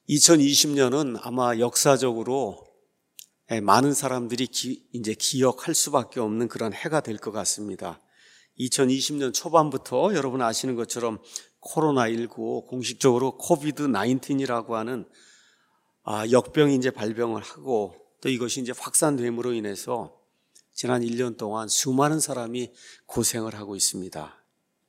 2020년은 아마 역사적으로 많은 사람들이 이제 기억할 수밖에 없는 그런 해가 될 것 같습니다. 2020년 초반부터 여러분 아시는 것처럼 코로나19 공식적으로 코비드-19이라고 하는 역병이 이제 발병을 하고 또 이것이 이제 확산됨으로 인해서 지난 1년 동안 수많은 사람이 고생을 하고 있습니다.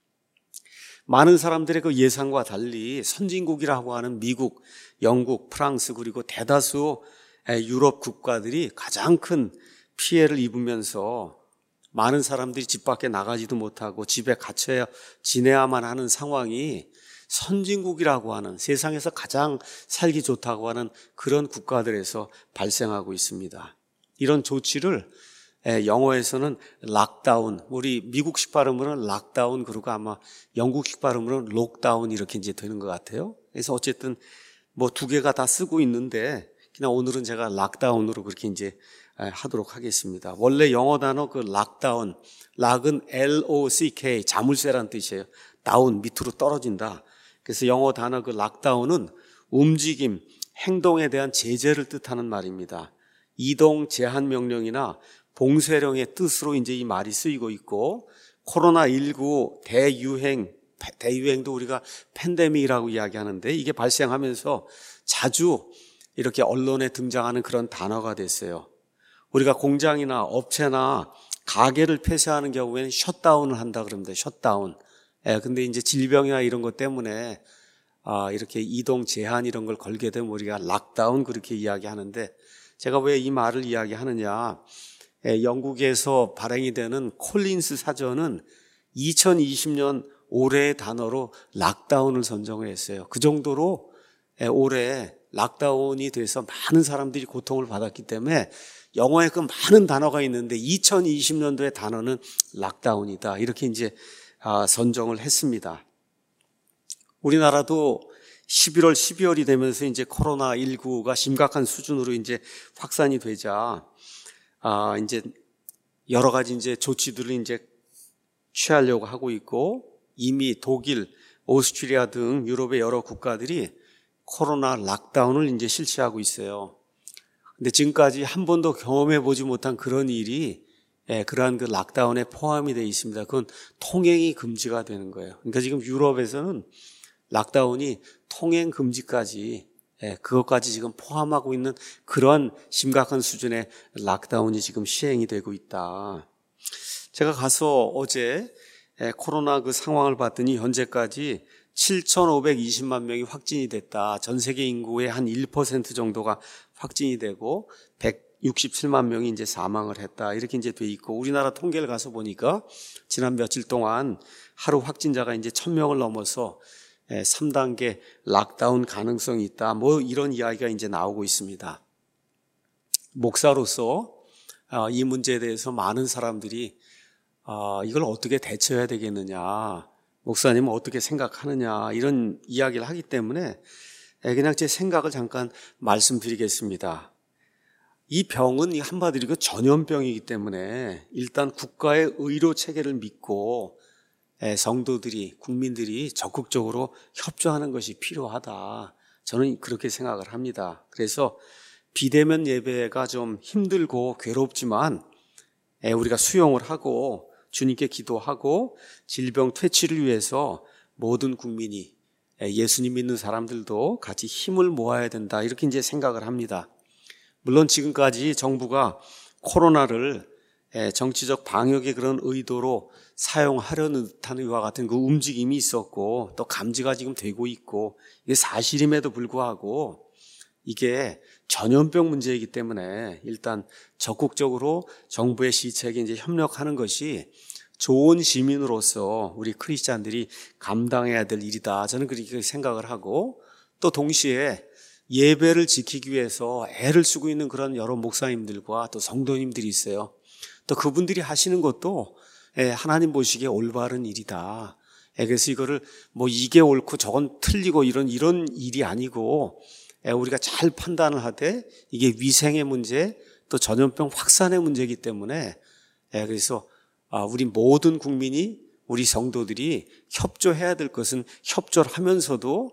많은 사람들의 그 예상과 달리 선진국이라고 하는 미국, 영국, 프랑스 그리고 대다수 유럽 국가들이 가장 큰 피해를 입으면서 많은 사람들이 집 밖에 나가지도 못하고 집에 갇혀 지내야만 하는 상황이 선진국이라고 하는 세상에서 가장 살기 좋다고 하는 그런 국가들에서 발생하고 있습니다. 이런 조치를 영어에서는 락다운, 우리 미국식 발음으로는 락다운, 그리고 아마 영국식 발음으로는 록다운 이렇게 이제 되는 것 같아요. 그래서 어쨌든 뭐 두 개가 다 쓰고 있는데 그냥 오늘은 제가 락다운으로 그렇게 이제 하도록 하겠습니다. 원래 영어 단어 그 락다운, 락은 L-O-C-K, 자물쇠란 뜻이에요. 다운, 밑으로 떨어진다. 그래서 영어 단어 그 락다운은 움직임, 행동에 대한 제재를 뜻하는 말입니다. 이동 제한 명령이나 봉쇄령의 뜻으로 이제 이 말이 쓰이고 있고, 코로나19 대유행도 우리가 팬데믹이라고 이야기하는데 이게 발생하면서 자주 이렇게 언론에 등장하는 그런 단어가 됐어요. 우리가 공장이나 업체나 가게를 폐쇄하는 경우에는 셧다운을 한다 그럽니다. 셧다운. 근데 이제 질병이나 이런 것 때문에 이렇게 이동 제한 이런 걸 걸게 되면 우리가 락다운 그렇게 이야기하는데, 제가 왜 이 말을 이야기하느냐, 영국에서 발행이 되는 콜린스 사전은 2020년 올해의 단어로 락다운을 선정을 했어요. 그 정도로 올해 락다운이 돼서 많은 사람들이 고통을 받았기 때문에 영어에 그 많은 단어가 있는데 2020년도의 단어는 락다운이다, 이렇게 이제 선정을 했습니다. 우리나라도 11월, 12월이 되면서 이제 코로나19가 심각한 수준으로 이제 확산이 되자 이제 여러 가지 이제 조치들을 이제 취하려고 하고 있고, 이미 독일, 오스트리아 등 유럽의 여러 국가들이 코로나 락다운을 이제 실시하고 있어요. 근데 지금까지 한 번도 경험해 보지 못한 그런 일이 그러한 그 락다운에 포함이 되어 있습니다. 그건 통행이 금지가 되는 거예요. 그러니까 지금 유럽에서는 락다운이 통행 금지까지, 그것까지 지금 포함하고 있는 그러한 심각한 수준의 락다운이 지금 시행이 되고 있다. 제가 가서 어제 코로나 그 상황을 봤더니 현재까지 7,520만 명이 확진이 됐다. 전 세계 인구의 한 1% 정도가 확진이 되고 167만 명이 이제 사망을 했다, 이렇게 이제 돼 있고, 우리나라 통계를 가서 보니까 지난 며칠 동안 하루 확진자가 이제 1,000명을 넘어서 3단계 락다운 가능성이 있다, 뭐 이런 이야기가 이제 나오고 있습니다. 목사로서 이 문제에 대해서 많은 사람들이 이걸 어떻게 대처해야 되겠느냐, 목사님은 어떻게 생각하느냐, 이런 이야기를 하기 때문에 그냥 제 생각을 잠깐 말씀드리겠습니다. 이 병은 한마디로 전염병이기 때문에 일단 국가의 의료 체계를 믿고 성도들이, 국민들이 적극적으로 협조하는 것이 필요하다, 저는 그렇게 생각을 합니다. 그래서 비대면 예배가 좀 힘들고 괴롭지만 우리가 수용을 하고 주님께 기도하고 질병 퇴치를 위해서 모든 국민이, 예수님 믿는 사람들도 같이 힘을 모아야 된다, 이렇게 이제 생각을 합니다. 물론 지금까지 정부가 코로나를 정치적 방역의 그런 의도로 사용하려는 듯한 이와 같은 그 움직임이 있었고, 또 감지가 지금 되고 있고, 이게 사실임에도 불구하고 이게 전염병 문제이기 때문에 일단 적극적으로 정부의 시책에 이제 협력하는 것이 좋은 시민으로서 우리 크리스찬들이 감당해야 될 일이다, 저는 그렇게 생각을 하고, 또 동시에 예배를 지키기 위해서 애를 쓰고 있는 그런 여러 목사님들과 또 성도님들이 있어요. 또 그분들이 하시는 것도 하나님 보시기에 올바른 일이다. 그래서 이거를 뭐 이게 옳고 저건 틀리고 이런 일이 아니고, 우리가 잘 판단을 하되 이게 위생의 문제, 또 전염병 확산의 문제이기 때문에 그래서 우리 모든 국민이, 우리 성도들이 협조해야 될 것은 협조를 하면서도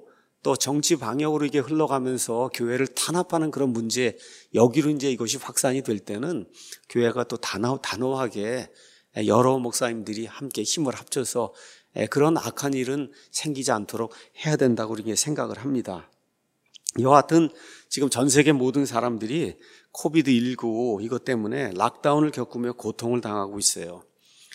또 정치 방역으로 이게 흘러가면서 교회를 탄압하는 그런 문제, 여기로 이제 이것이 확산이 될 때는 교회가 또 단호하게 여러 목사님들이 함께 힘을 합쳐서 그런 악한 일은 생기지 않도록 해야 된다고 이렇게 생각을 합니다. 여하튼 지금 전 세계 모든 사람들이 코비드19 이것 때문에 락다운을 겪으며 고통을 당하고 있어요.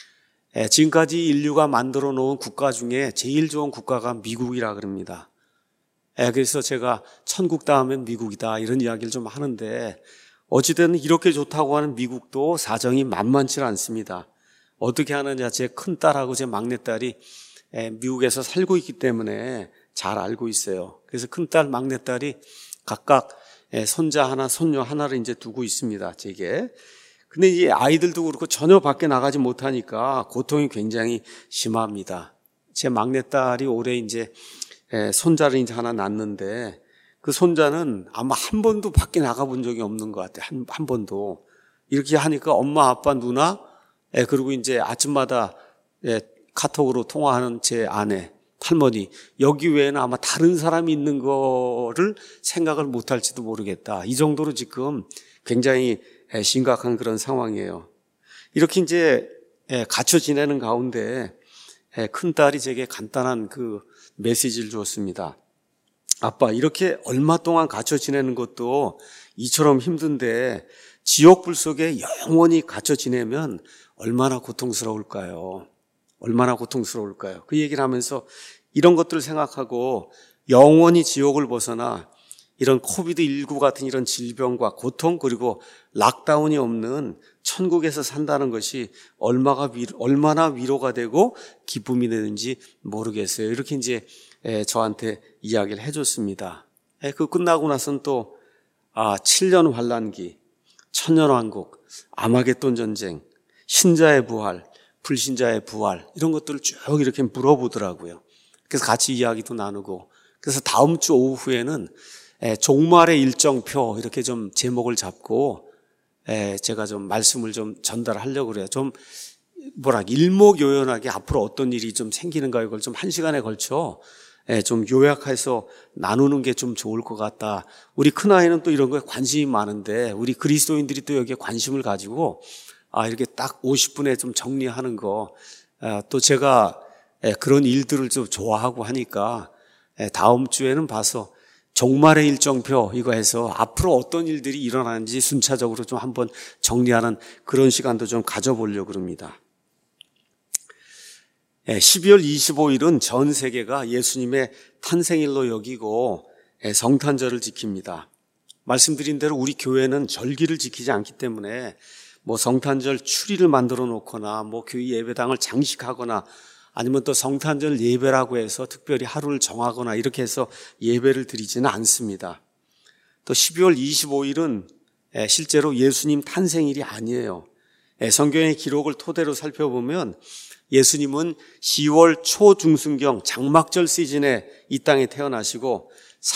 지금까지 인류가 만들어 놓은 국가 중에 제일 좋은 국가가 미국이라 그럽니다. 그래서 제가 천국 다음엔 미국이다 이런 이야기를 좀 하는데 어찌됐든 이렇게 좋다고 하는 미국도 사정이 만만치 않습니다. 어떻게 하느냐, 제 큰딸하고 제 막내딸이 미국에서 살고 있기 때문에 잘 알고 있어요. 그래서 큰딸, 막내딸이 각각 손자 하나, 손녀 하나를 이제 두고 있습니다, 제게. 근데 이 아이들도 그렇고 전혀 밖에 나가지 못하니까 고통이 굉장히 심합니다. 제 막내딸이 올해 이제 손자를 이제 하나 낳는데 그 손자는 아마 한 번도 밖에 나가본 적이 없는 것 같아요. 한 번도. 이렇게 하니까 엄마, 아빠, 누나, 그리고 이제 아침마다 카톡으로 통화하는 제 아내, 할머니, 여기 외에는 아마 다른 사람이 있는 거를 생각을 못할지도 모르겠다. 이 정도로 지금 굉장히 심각한 그런 상황이에요. 이렇게 이제 갇혀 지내는 가운데 큰딸이 제게 간단한 그 메시지를 주었습니다. 아빠, 이렇게 얼마 동안 갇혀 지내는 것도 이처럼 힘든데 지옥불 속에 영원히 갇혀 지내면 얼마나 고통스러울까요? 얼마나 고통스러울까요? 그 얘기를 하면서 이런 것들을 생각하고 영원히 지옥을 벗어나 이런 코비드19 같은 이런 질병과 고통 그리고 락다운이 없는 천국에서 산다는 것이 얼마나 위로가 되고 기쁨이 되는지 모르겠어요. 이렇게 이제 저한테 이야기를 해줬습니다. 그 끝나고 나서는 또 7년 환란기, 천년왕국, 아마겟돈 전쟁, 신자의 부활, 불신자의 부활 이런 것들을 쭉 이렇게 물어보더라고요. 그래서 같이 이야기도 나누고 그래서 다음 주 오후에는 종말의 일정표 이렇게 좀 제목을 잡고 제가 좀 말씀을 좀 전달하려고 그래요. 좀 일목요연하게 앞으로 어떤 일이 좀 생기는가 이걸 좀 1시간에 걸쳐 좀 요약해서 나누는 게 좀 좋을 것 같다. 우리 큰아이는 또 이런 거에 관심이 많은데 우리 그리스도인들이 또 여기에 관심을 가지고 이렇게 딱 50분에 좀 정리하는 거 또 제가 그런 일들을 좀 좋아하고 하니까 다음 주에는 봐서 종말의 일정표 이거 해서 앞으로 어떤 일들이 일어나는지 순차적으로 좀 한번 정리하는 그런 시간도 좀 가져보려고 합니다. 12월 25일은 전 세계가 예수님의 탄생일로 여기고 성탄절을 지킵니다. 말씀드린 대로 우리 교회는 절기를 지키지 않기 때문에 성탄절 추리를 만들어 놓거나 교회 예배당을 장식하거나 아니면 또 성탄절 예배라고 해서 특별히 하루를 정하거나 이렇게 해서 예배를 드리지는 않습니다. 또 12월 25일은 실제로 예수님 탄생일이 아니에요. 성경의 기록을 토대로 살펴보면 예수님은 10월 초중순경 장막절 시즌에 이 땅에 태어나시고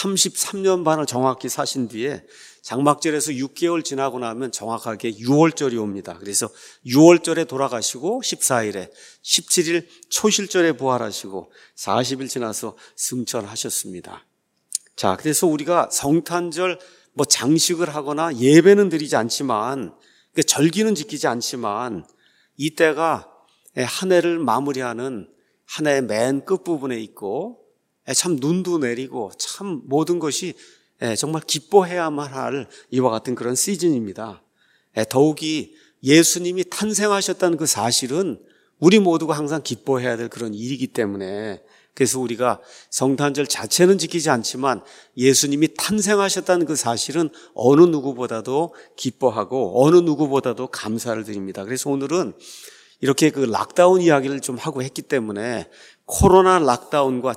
33년 반을 정확히 사신 뒤에 장막절에서 6개월 지나고 나면 정확하게 6월절이 옵니다. 그래서 6월절에 돌아가시고 14일에 17일 초실절에 부활하시고 40일 지나서 승천하셨습니다. 자, 그래서 우리가 성탄절 장식을 하거나 예배는 드리지 않지만 절기는 지키지 않지만 이때가 한 해를 마무리하는 한 해의 맨 끝부분에 있고 참 눈도 내리고 참 모든 것이 정말 기뻐해야만 할 이와 같은 그런 시즌입니다. 더욱이 예수님이 탄생하셨다는 그 사실은 우리 모두가 항상 기뻐해야 될 그런 일이기 때문에 그래서 우리가 성탄절 자체는 지키지 않지만 예수님이 탄생하셨다는 그 사실은 어느 누구보다도 기뻐하고 어느 누구보다도 감사를 드립니다. 그래서 오늘은 이렇게 그 락다운 이야기를 좀 하고 했기 때문에 코로나 락다운과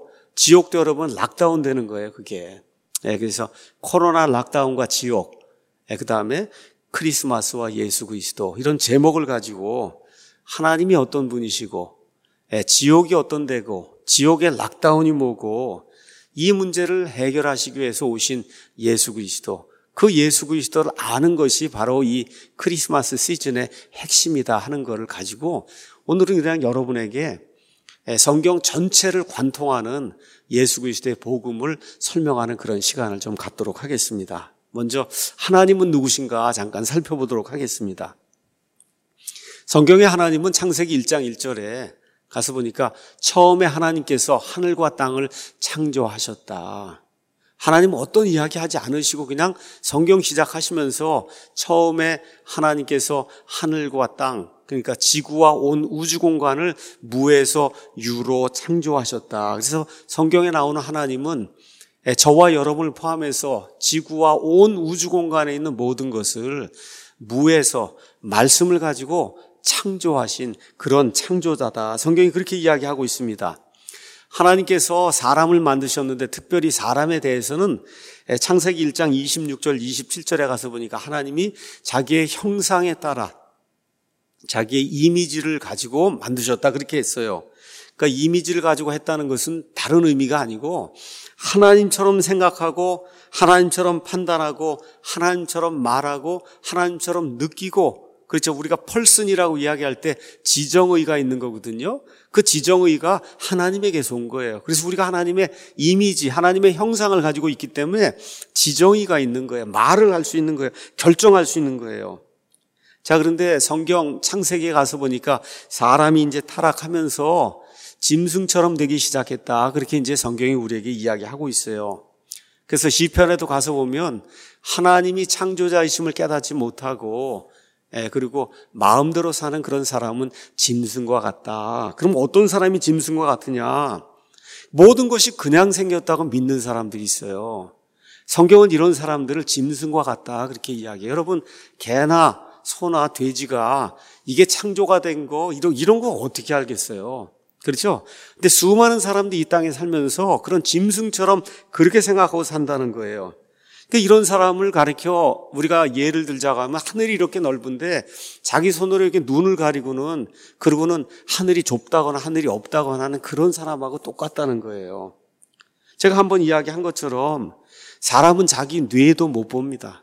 지옥도 여러분 락다운 되는 거예요, 그게. 그래서 코로나 락다운과 지옥, 그 다음에 크리스마스와 예수 그리스도 이런 제목을 가지고 하나님이 어떤 분이시고 지옥이 어떤 데고 지옥의 락다운이 뭐고 이 문제를 해결하시기 위해서 오신 예수 그리스도, 그 예수 그리스도를 아는 것이 바로 이 크리스마스 시즌의 핵심이다 하는 것을 가지고 오늘은 그냥 여러분에게 성경 전체를 관통하는 예수 그리스도의 복음을 설명하는 그런 시간을 좀 갖도록 하겠습니다. 먼저 하나님은 누구신가 잠깐 살펴보도록 하겠습니다. 성경의 하나님은 창세기 1장 1절에 가서 보니까 처음에 하나님께서 하늘과 땅을 창조하셨다. 하나님은 어떤 이야기 하지 않으시고 그냥 성경 시작하시면서 처음에 하나님께서 하늘과 땅, 그러니까 지구와 온 우주 공간을 무에서 유로 창조하셨다. 그래서 성경에 나오는 하나님은 저와 여러분을 포함해서 지구와 온 우주 공간에 있는 모든 것을 무에서 말씀을 가지고 창조하신 그런 창조자다. 성경이 그렇게 이야기하고 있습니다. 하나님께서 사람을 만드셨는데 특별히 사람에 대해서는 창세기 1장 26절 27절에 가서 보니까 하나님이 자기의 형상에 따라 자기의 이미지를 가지고 만드셨다 그렇게 했어요. 그러니까 이미지를 가지고 했다는 것은 다른 의미가 아니고 하나님처럼 생각하고 하나님처럼 판단하고 하나님처럼 말하고 하나님처럼 느끼고, 그렇죠. 우리가 펄슨이라고 이야기할 때 지정의가 있는 거거든요. 그 지정의가 하나님에게서 온 거예요. 그래서 우리가 하나님의 이미지, 하나님의 형상을 가지고 있기 때문에 지정의가 있는 거예요. 말을 할 수 있는 거예요. 결정할 수 있는 거예요. 자, 그런데 성경 창세기에 가서 보니까 사람이 이제 타락하면서 짐승처럼 되기 시작했다. 그렇게 이제 성경이 우리에게 이야기하고 있어요. 그래서 시편에도 가서 보면 하나님이 창조자이심을 깨닫지 못하고 그리고 마음대로 사는 그런 사람은 짐승과 같다. 그럼 어떤 사람이 짐승과 같으냐? 모든 것이 그냥 생겼다고 믿는 사람들이 있어요. 성경은 이런 사람들을 짐승과 같다 그렇게 이야기해요. 여러분, 개나 소나 돼지가 이게 창조가 된 거 이런 거 어떻게 알겠어요? 그렇죠? 근데 수많은 사람들이 이 땅에 살면서 그런 짐승처럼 그렇게 생각하고 산다는 거예요. 그러니까 이런 사람을 가리켜 우리가 예를 들자고 하면 하늘이 이렇게 넓은데 자기 손으로 이렇게 눈을 가리고는 그러고는 하늘이 좁다거나 하늘이 없다거나 하는 그런 사람하고 똑같다는 거예요. 제가 한번 이야기한 것처럼 사람은 자기 뇌도 못 봅니다.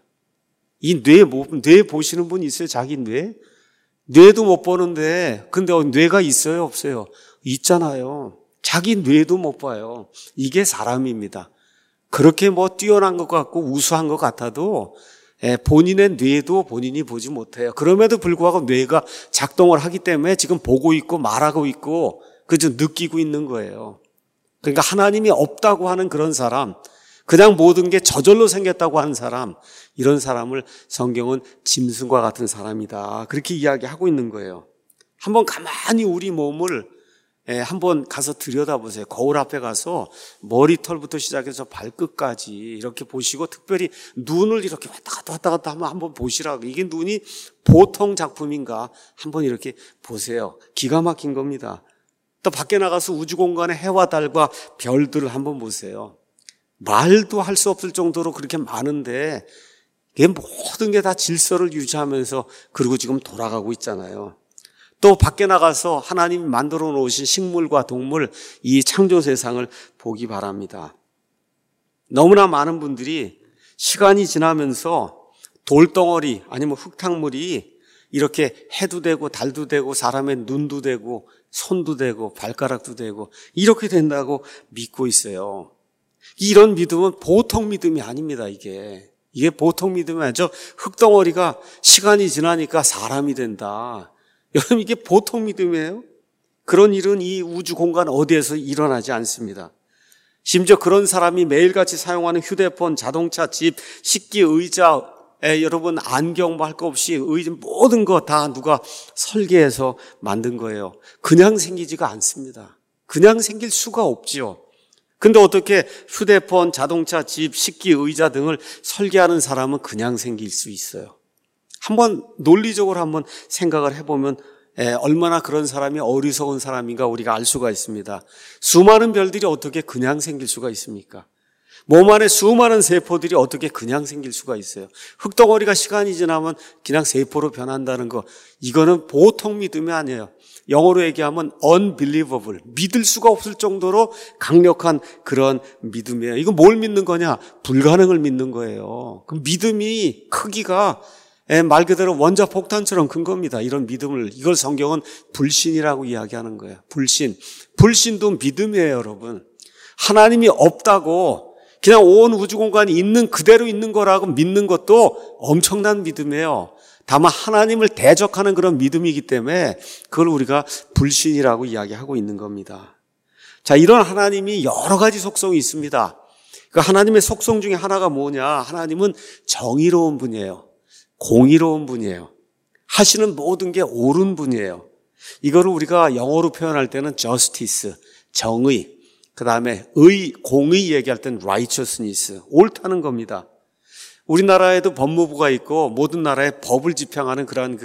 이 뇌 보시는 분 있어요? 자기 뇌? 뇌도 못 보는데 근데 뇌가 있어요? 없어요? 있잖아요. 자기 뇌도 못 봐요. 이게 사람입니다. 그렇게 뛰어난 것 같고 우수한 것 같아도 본인의 뇌도 본인이 보지 못해요. 그럼에도 불구하고 뇌가 작동을 하기 때문에 지금 보고 있고 말하고 있고 그저 느끼고 있는 거예요. 그러니까 하나님이 없다고 하는 그런 사람, 그냥 모든 게 저절로 생겼다고 하는 사람, 이런 사람을 성경은 짐승과 같은 사람이다 그렇게 이야기하고 있는 거예요. 한번 가만히 우리 몸을 한번 가서 들여다보세요. 거울 앞에 가서 머리털부터 시작해서 발끝까지 이렇게 보시고 특별히 눈을 이렇게 왔다 갔다 하면 한번 보시라고. 이게 눈이 보통 작품인가 한번 이렇게 보세요. 기가 막힌 겁니다. 또 밖에 나가서 우주 공간의 해와 달과 별들을 한번 보세요. 말도 할 수 없을 정도로 그렇게 많은데 이게 모든 게 다 질서를 유지하면서 그리고 지금 돌아가고 있잖아요. 또 밖에 나가서 하나님이 만들어 놓으신 식물과 동물, 이 창조 세상을 보기 바랍니다. 너무나 많은 분들이 시간이 지나면서 돌덩어리 아니면 흙탕물이 이렇게 해도 되고 달도 되고 사람의 눈도 되고 손도 되고 발가락도 되고 이렇게 된다고 믿고 있어요. 이런 믿음은 보통 믿음이 아닙니다. 이게 보통 믿음이 아니죠. 흙덩어리가 시간이 지나니까 사람이 된다. 여러분, 이게 보통 믿음이에요? 그런 일은 이 우주 공간 어디에서 일어나지 않습니다. 심지어 그런 사람이 매일같이 사용하는 휴대폰, 자동차, 집, 식기, 의자, 여러분 안경 할 거 없이 모든 거 다 누가 설계해서 만든 거예요. 그냥 생기지가 않습니다. 그냥 생길 수가 없지요. 근데 어떻게 휴대폰, 자동차, 집, 식기, 의자 등을 설계하는 사람은 그냥 생길 수 있어요? 한번 논리적으로 한번 생각을 해보면 얼마나 그런 사람이 어리석은 사람인가 우리가 알 수가 있습니다. 수많은 별들이 어떻게 그냥 생길 수가 있습니까? 몸 안에 수많은 세포들이 어떻게 그냥 생길 수가 있어요? 흙덩어리가 시간이 지나면 그냥 세포로 변한다는 거, 이거는 보통 믿음이 아니에요. 영어로 얘기하면 unbelievable, 믿을 수가 없을 정도로 강력한 그런 믿음이에요. 이거 뭘 믿는 거냐? 불가능을 믿는 거예요. 그 믿음이 크기가 말 그대로 원자폭탄처럼 큰 겁니다. 이런 믿음을, 이걸 성경은 불신이라고 이야기하는 거예요. 불신도 믿음이에요, 여러분. 하나님이 없다고 그냥 온 우주 공간이 있는 그대로 있는 거라고 믿는 것도 엄청난 믿음이에요. 다만 하나님을 대적하는 그런 믿음이기 때문에 그걸 우리가 불신이라고 이야기하고 있는 겁니다. 자, 이런 하나님이 여러 가지 속성이 있습니다. 그 하나님의 속성 중에 하나가 뭐냐? 하나님은 정의로운 분이에요. 공의로운 분이에요. 하시는 모든 게 옳은 분이에요. 이거를 우리가 영어로 표현할 때는 justice, 정의, 그 다음에 공의 얘기할 때는 righteousness, 옳다는 겁니다. 우리나라에도 법무부가 있고 모든 나라에 법을 집행하는 그런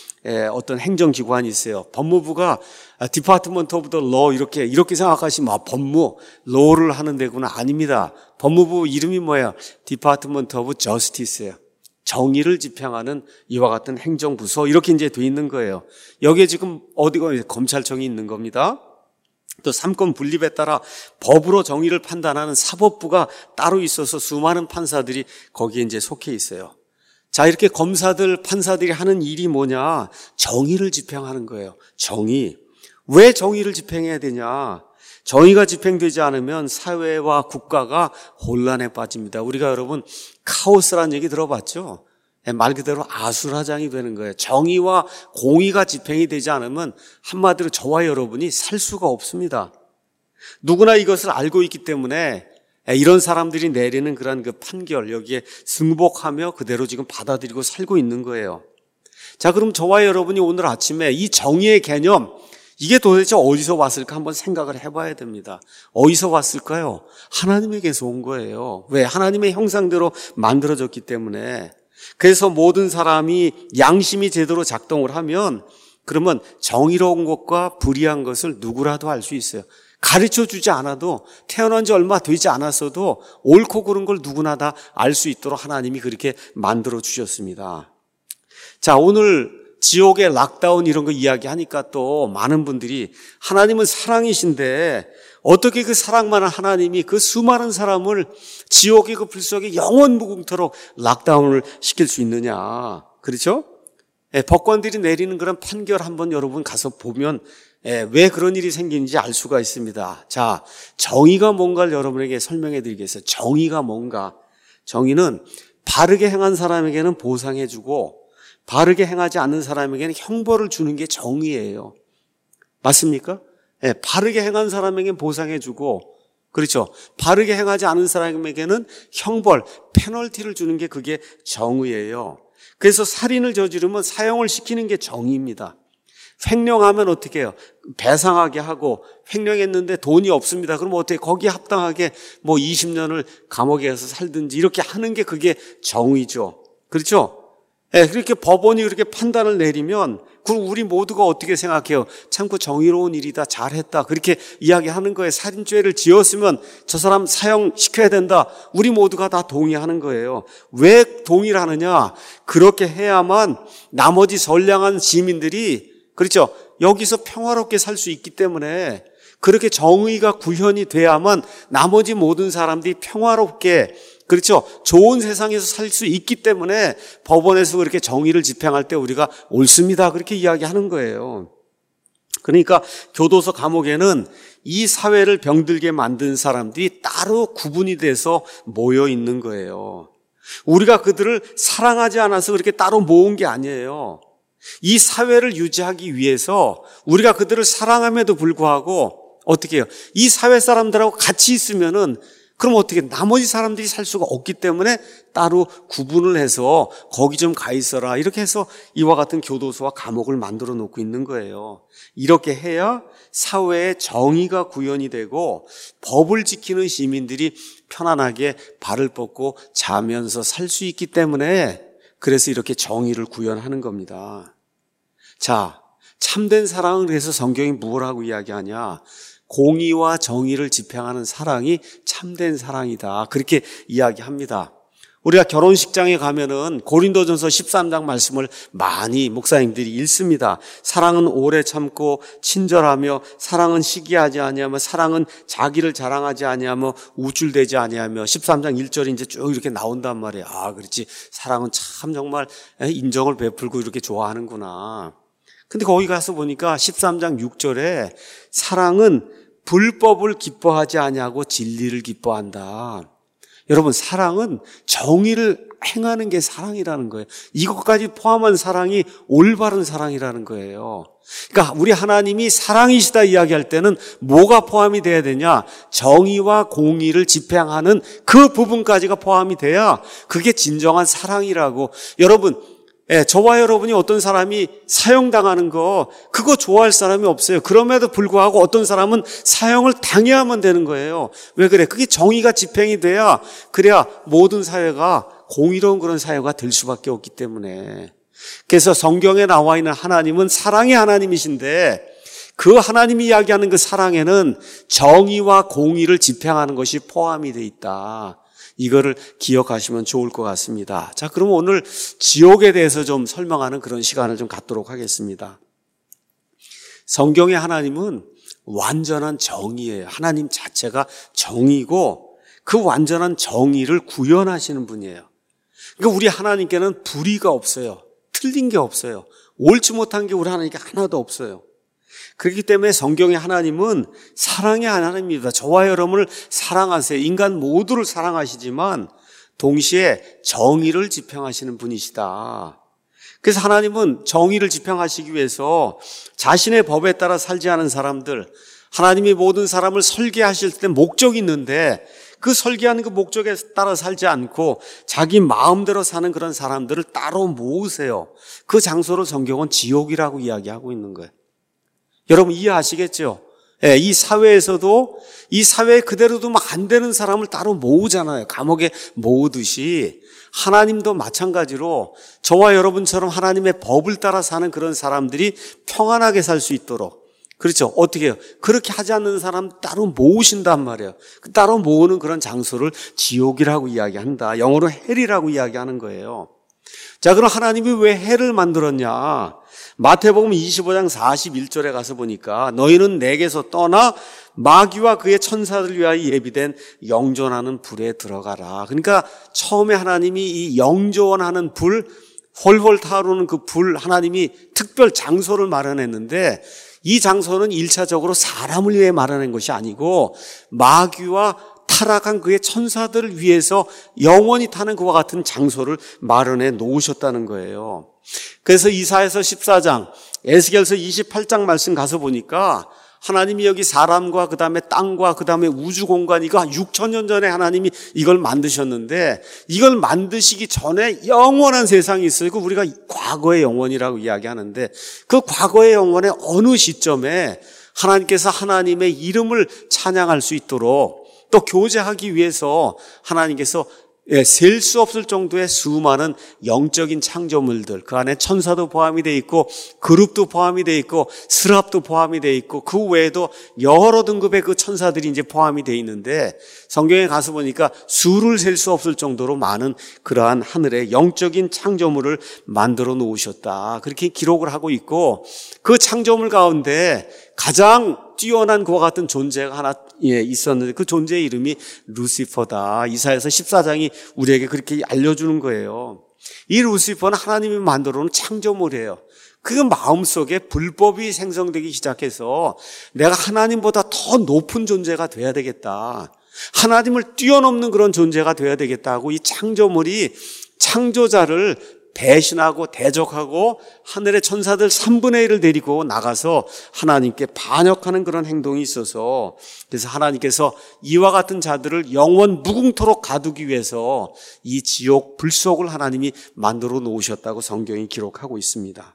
어떤 행정기관이 있어요. 법무부가 Department of the Law 이렇게 생각하시면 법무, law를 하는 데구나. 아닙니다. 법무부 이름이 뭐예요? Department of Justice예요. 정의를 집행하는 이와 같은 행정부서 이렇게 이제 돼 있는 거예요. 여기에 지금 어디가 검찰청이 있는 겁니다. 또 삼권 분립에 따라 법으로 정의를 판단하는 사법부가 따로 있어서 수많은 판사들이 거기에 이제 속해 있어요. 자, 이렇게 검사들, 판사들이 하는 일이 뭐냐? 정의를 집행하는 거예요. 정의. 왜 정의를 집행해야 되냐? 정의가 집행되지 않으면 사회와 국가가 혼란에 빠집니다. 우리가 여러분 카오스라는 얘기 들어봤죠? 말 그대로 아수라장이 되는 거예요. 정의와 공의가 집행이 되지 않으면 한마디로 저와 여러분이 살 수가 없습니다. 누구나 이것을 알고 있기 때문에 이런 사람들이 내리는 그런 그 판결 여기에 승복하며 그대로 지금 받아들이고 살고 있는 거예요. 자, 그럼 저와 여러분이 오늘 아침에 이 정의의 개념 이게 도대체 어디서 왔을까 한번 생각을 해봐야 됩니다. 어디서 왔을까요? 하나님에게서 온 거예요. 왜? 하나님의 형상대로 만들어졌기 때문에. 그래서 모든 사람이 양심이 제대로 작동을 하면 그러면 정의로운 것과 불의한 것을 누구라도 알 수 있어요. 가르쳐주지 않아도 태어난 지 얼마 되지 않았어도 옳고 그른 걸 누구나 다 알 수 있도록 하나님이 그렇게 만들어 주셨습니다. 자, 오늘 지옥의 락다운 이런 거 이야기하니까 또 많은 분들이 하나님은 사랑이신데 어떻게 그 사랑만한 하나님이 그 수많은 사람을 지옥의 그 불 속에 영원 무궁토록 락다운을 시킬 수 있느냐. 그렇죠? 법관들이 내리는 그런 판결 한번 여러분 가서 보면 왜 그런 일이 생기는지 알 수가 있습니다. 자, 정의가 뭔가를 여러분에게 설명해 드리겠어요. 정의가 뭔가. 정의는 바르게 행한 사람에게는 보상해 주고 바르게 행하지 않는 사람에게는 형벌을 주는 게 정의예요. 맞습니까? 바르게 행한 사람에게는 보상해 주고, 그렇죠? 바르게 행하지 않은 사람에게는 형벌, 페널티를 주는 게 그게 정의예요. 그래서 살인을 저지르면 사형을 시키는 게 정의입니다. 횡령하면 어떻게 해요? 배상하게 하고, 횡령했는데 돈이 없습니다. 그럼 어떻게 거기에 합당하게 20년을 감옥에 가서 살든지 이렇게 하는 게 그게 정의죠. 그렇죠? 그렇게 법원이 그렇게 판단을 내리면 그럼 우리 모두가 어떻게 생각해요? 참고 정의로운 일이다, 잘했다 그렇게 이야기하는 거예요. 살인죄를 지었으면 저 사람 사형시켜야 된다. 우리 모두가 다 동의하는 거예요. 왜 동의를 하느냐? 그렇게 해야만 나머지 선량한 시민들이, 그렇죠, 여기서 평화롭게 살 수 있기 때문에, 그렇게 정의가 구현이 돼야만 나머지 모든 사람들이 평화롭게, 그렇죠, 좋은 세상에서 살 수 있기 때문에 법원에서 그렇게 정의를 집행할 때 우리가 옳습니다 그렇게 이야기하는 거예요. 그러니까 교도소 감옥에는 이 사회를 병들게 만든 사람들이 따로 구분이 돼서 모여 있는 거예요. 우리가 그들을 사랑하지 않아서 그렇게 따로 모은 게 아니에요. 이 사회를 유지하기 위해서 우리가 그들을 사랑함에도 불구하고 어떻게 해요? 이 사회 사람들하고 같이 있으면은 그럼 어떻게 나머지 사람들이 살 수가 없기 때문에 따로 구분을 해서 거기 좀 가 있어라 이렇게 해서 이와 같은 교도소와 감옥을 만들어 놓고 있는 거예요. 이렇게 해야 사회에 정의가 구현이 되고 법을 지키는 시민들이 편안하게 발을 뻗고 자면서 살 수 있기 때문에 그래서 이렇게 정의를 구현하는 겁니다. 자, 참된 사랑은 그래서 성경이 뭐라고 이야기하냐? 공의와 정의를 집행하는 사랑이 참된 사랑이다. 그렇게 이야기합니다. 우리가 결혼식장에 가면은 고린도전서 13장 말씀을 많이 목사님들이 읽습니다. 사랑은 오래 참고 친절하며, 사랑은 시기하지 아니하며, 사랑은 자기를 자랑하지 아니하며, 우쭐대지 아니하며, 13장 1절이 이제 쭉 이렇게 나온단 말이에요. 아, 그렇지. 사랑은 참 정말 인정을 베풀고 이렇게 좋아하는구나. 근데 거기 가서 보니까 13장 6절에 사랑은 불법을 기뻐하지 아니하고 진리를 기뻐한다. 여러분, 사랑은 정의를 행하는 게 사랑이라는 거예요. 이것까지 포함한 사랑이 올바른 사랑이라는 거예요. 그러니까 우리 하나님이 사랑이시다 이야기할 때는 뭐가 포함이 돼야 되냐? 정의와 공의를 집행하는 그 부분까지가 포함이 돼야 그게 진정한 사랑이라고. 여러분, 저와 여러분이 어떤 사람이 사형당하는 거, 그거 좋아할 사람이 없어요. 그럼에도 불구하고 어떤 사람은 사형을 당해야만 되는 거예요. 왜 그래? 그게 정의가 집행이 돼야, 그래야 모든 사회가 공의로운 그런 사회가 될 수밖에 없기 때문에. 그래서 성경에 나와 있는 하나님은 사랑의 하나님이신데, 그 하나님이 이야기하는 그 사랑에는 정의와 공의를 집행하는 것이 포함이 돼 있다. 이거를 기억하시면 좋을 것 같습니다. 자, 그럼 오늘 지옥에 대해서 좀 설명하는 그런 시간을 좀 갖도록 하겠습니다. 성경의 하나님은 완전한 정의예요. 하나님 자체가 정의고 그 완전한 정의를 구현하시는 분이에요. 그러니까 우리 하나님께는 불의가 없어요. 틀린 게 없어요. 옳지 못한 게 우리 하나님께 하나도 없어요. 그렇기 때문에 성경의 하나님은 사랑의 하나님입니다. 저와 여러분을 사랑하세요. 인간 모두를 사랑하시지만 동시에 정의를 집행하시는 분이시다. 그래서 하나님은 정의를 집행하시기 위해서 자신의 법에 따라 살지 않은 사람들, 하나님이 모든 사람을 설계하실 때 목적이 있는데 그 설계하는 그 목적에 따라 살지 않고 자기 마음대로 사는 그런 사람들을 따로 모으세요. 그 장소를 성경은 지옥이라고 이야기하고 있는 거예요. 여러분 이해하시겠죠? 이 사회에서도 이 사회에 그대로 두면 안 되는 사람을 따로 모으잖아요. 감옥에 모으듯이 하나님도 마찬가지로 저와 여러분처럼 하나님의 법을 따라 사는 그런 사람들이 평안하게 살 수 있도록, 그렇죠? 어떻게 해요? 그렇게 하지 않는 사람 따로 모으신단 말이에요. 따로 모으는 그런 장소를 지옥이라고 이야기한다. 영어로 헬이라고 이야기하는 거예요. 자, 그럼 하나님이 왜 헬을 만들었냐? 마태복음 25장 41절에 가서 보니까 너희는 내게서 떠나 마귀와 그의 천사들 위하여 예비된 영존하는 불에 들어가라. 그러니까 처음에 하나님이 이 영존하는 불, 홀홀 타오르는 그 불, 하나님이 특별 장소를 마련했는데 이 장소는 1차적으로 사람을 위해 마련한 것이 아니고 마귀와 타락한 그의 천사들을 위해서 영원히 타는 그와 같은 장소를 마련해 놓으셨다는 거예요. 그래서 이사야서 14장, 에스겔서 28장 말씀 가서 보니까 하나님이 여기 사람과 그 다음에 땅과 그 다음에 우주 공간, 이거 6,000년 전에 하나님이 이걸 만드셨는데 이걸 만드시기 전에 영원한 세상이 있어요. 그 우리가 과거의 영원이라고 이야기하는데 그 과거의 영원의 어느 시점에 하나님께서 하나님의 이름을 찬양할 수 있도록 또 교제하기 위해서 하나님께서 셀 수 없을 정도의 수많은 영적인 창조물들, 그 안에 천사도 포함이 되어 있고 그룹도 포함이 되어 있고 스랍도 포함이 되어 있고 그 외에도 여러 등급의 그 천사들이 이제 포함이 되어 있는데 성경에 가서 보니까 수를 셀 수 없을 정도로 많은 그러한 하늘의 영적인 창조물을 만들어 놓으셨다. 그렇게 기록을 하고 있고 그 창조물 가운데 가장 뛰어난 그와 같은 존재가 하나 있었는데 그 존재의 이름이 루시퍼다. 이사야서 14장이 우리에게 그렇게 알려주는 거예요. 이 루시퍼는 하나님이 만들어 놓은 창조물이에요. 그 마음속에 불법이 생성되기 시작해서 내가 하나님보다 더 높은 존재가 돼야 되겠다. 하나님을 뛰어넘는 그런 존재가 돼야 되겠다고 이 창조물이 창조자를 배신하고 대적하고 하늘의 천사들 3분의 1을 데리고 나가서 하나님께 반역하는 그런 행동이 있어서 그래서 하나님께서 이와 같은 자들을 영원 무궁토록 가두기 위해서 이 지옥 불속을 하나님이 만들어 놓으셨다고 성경이 기록하고 있습니다.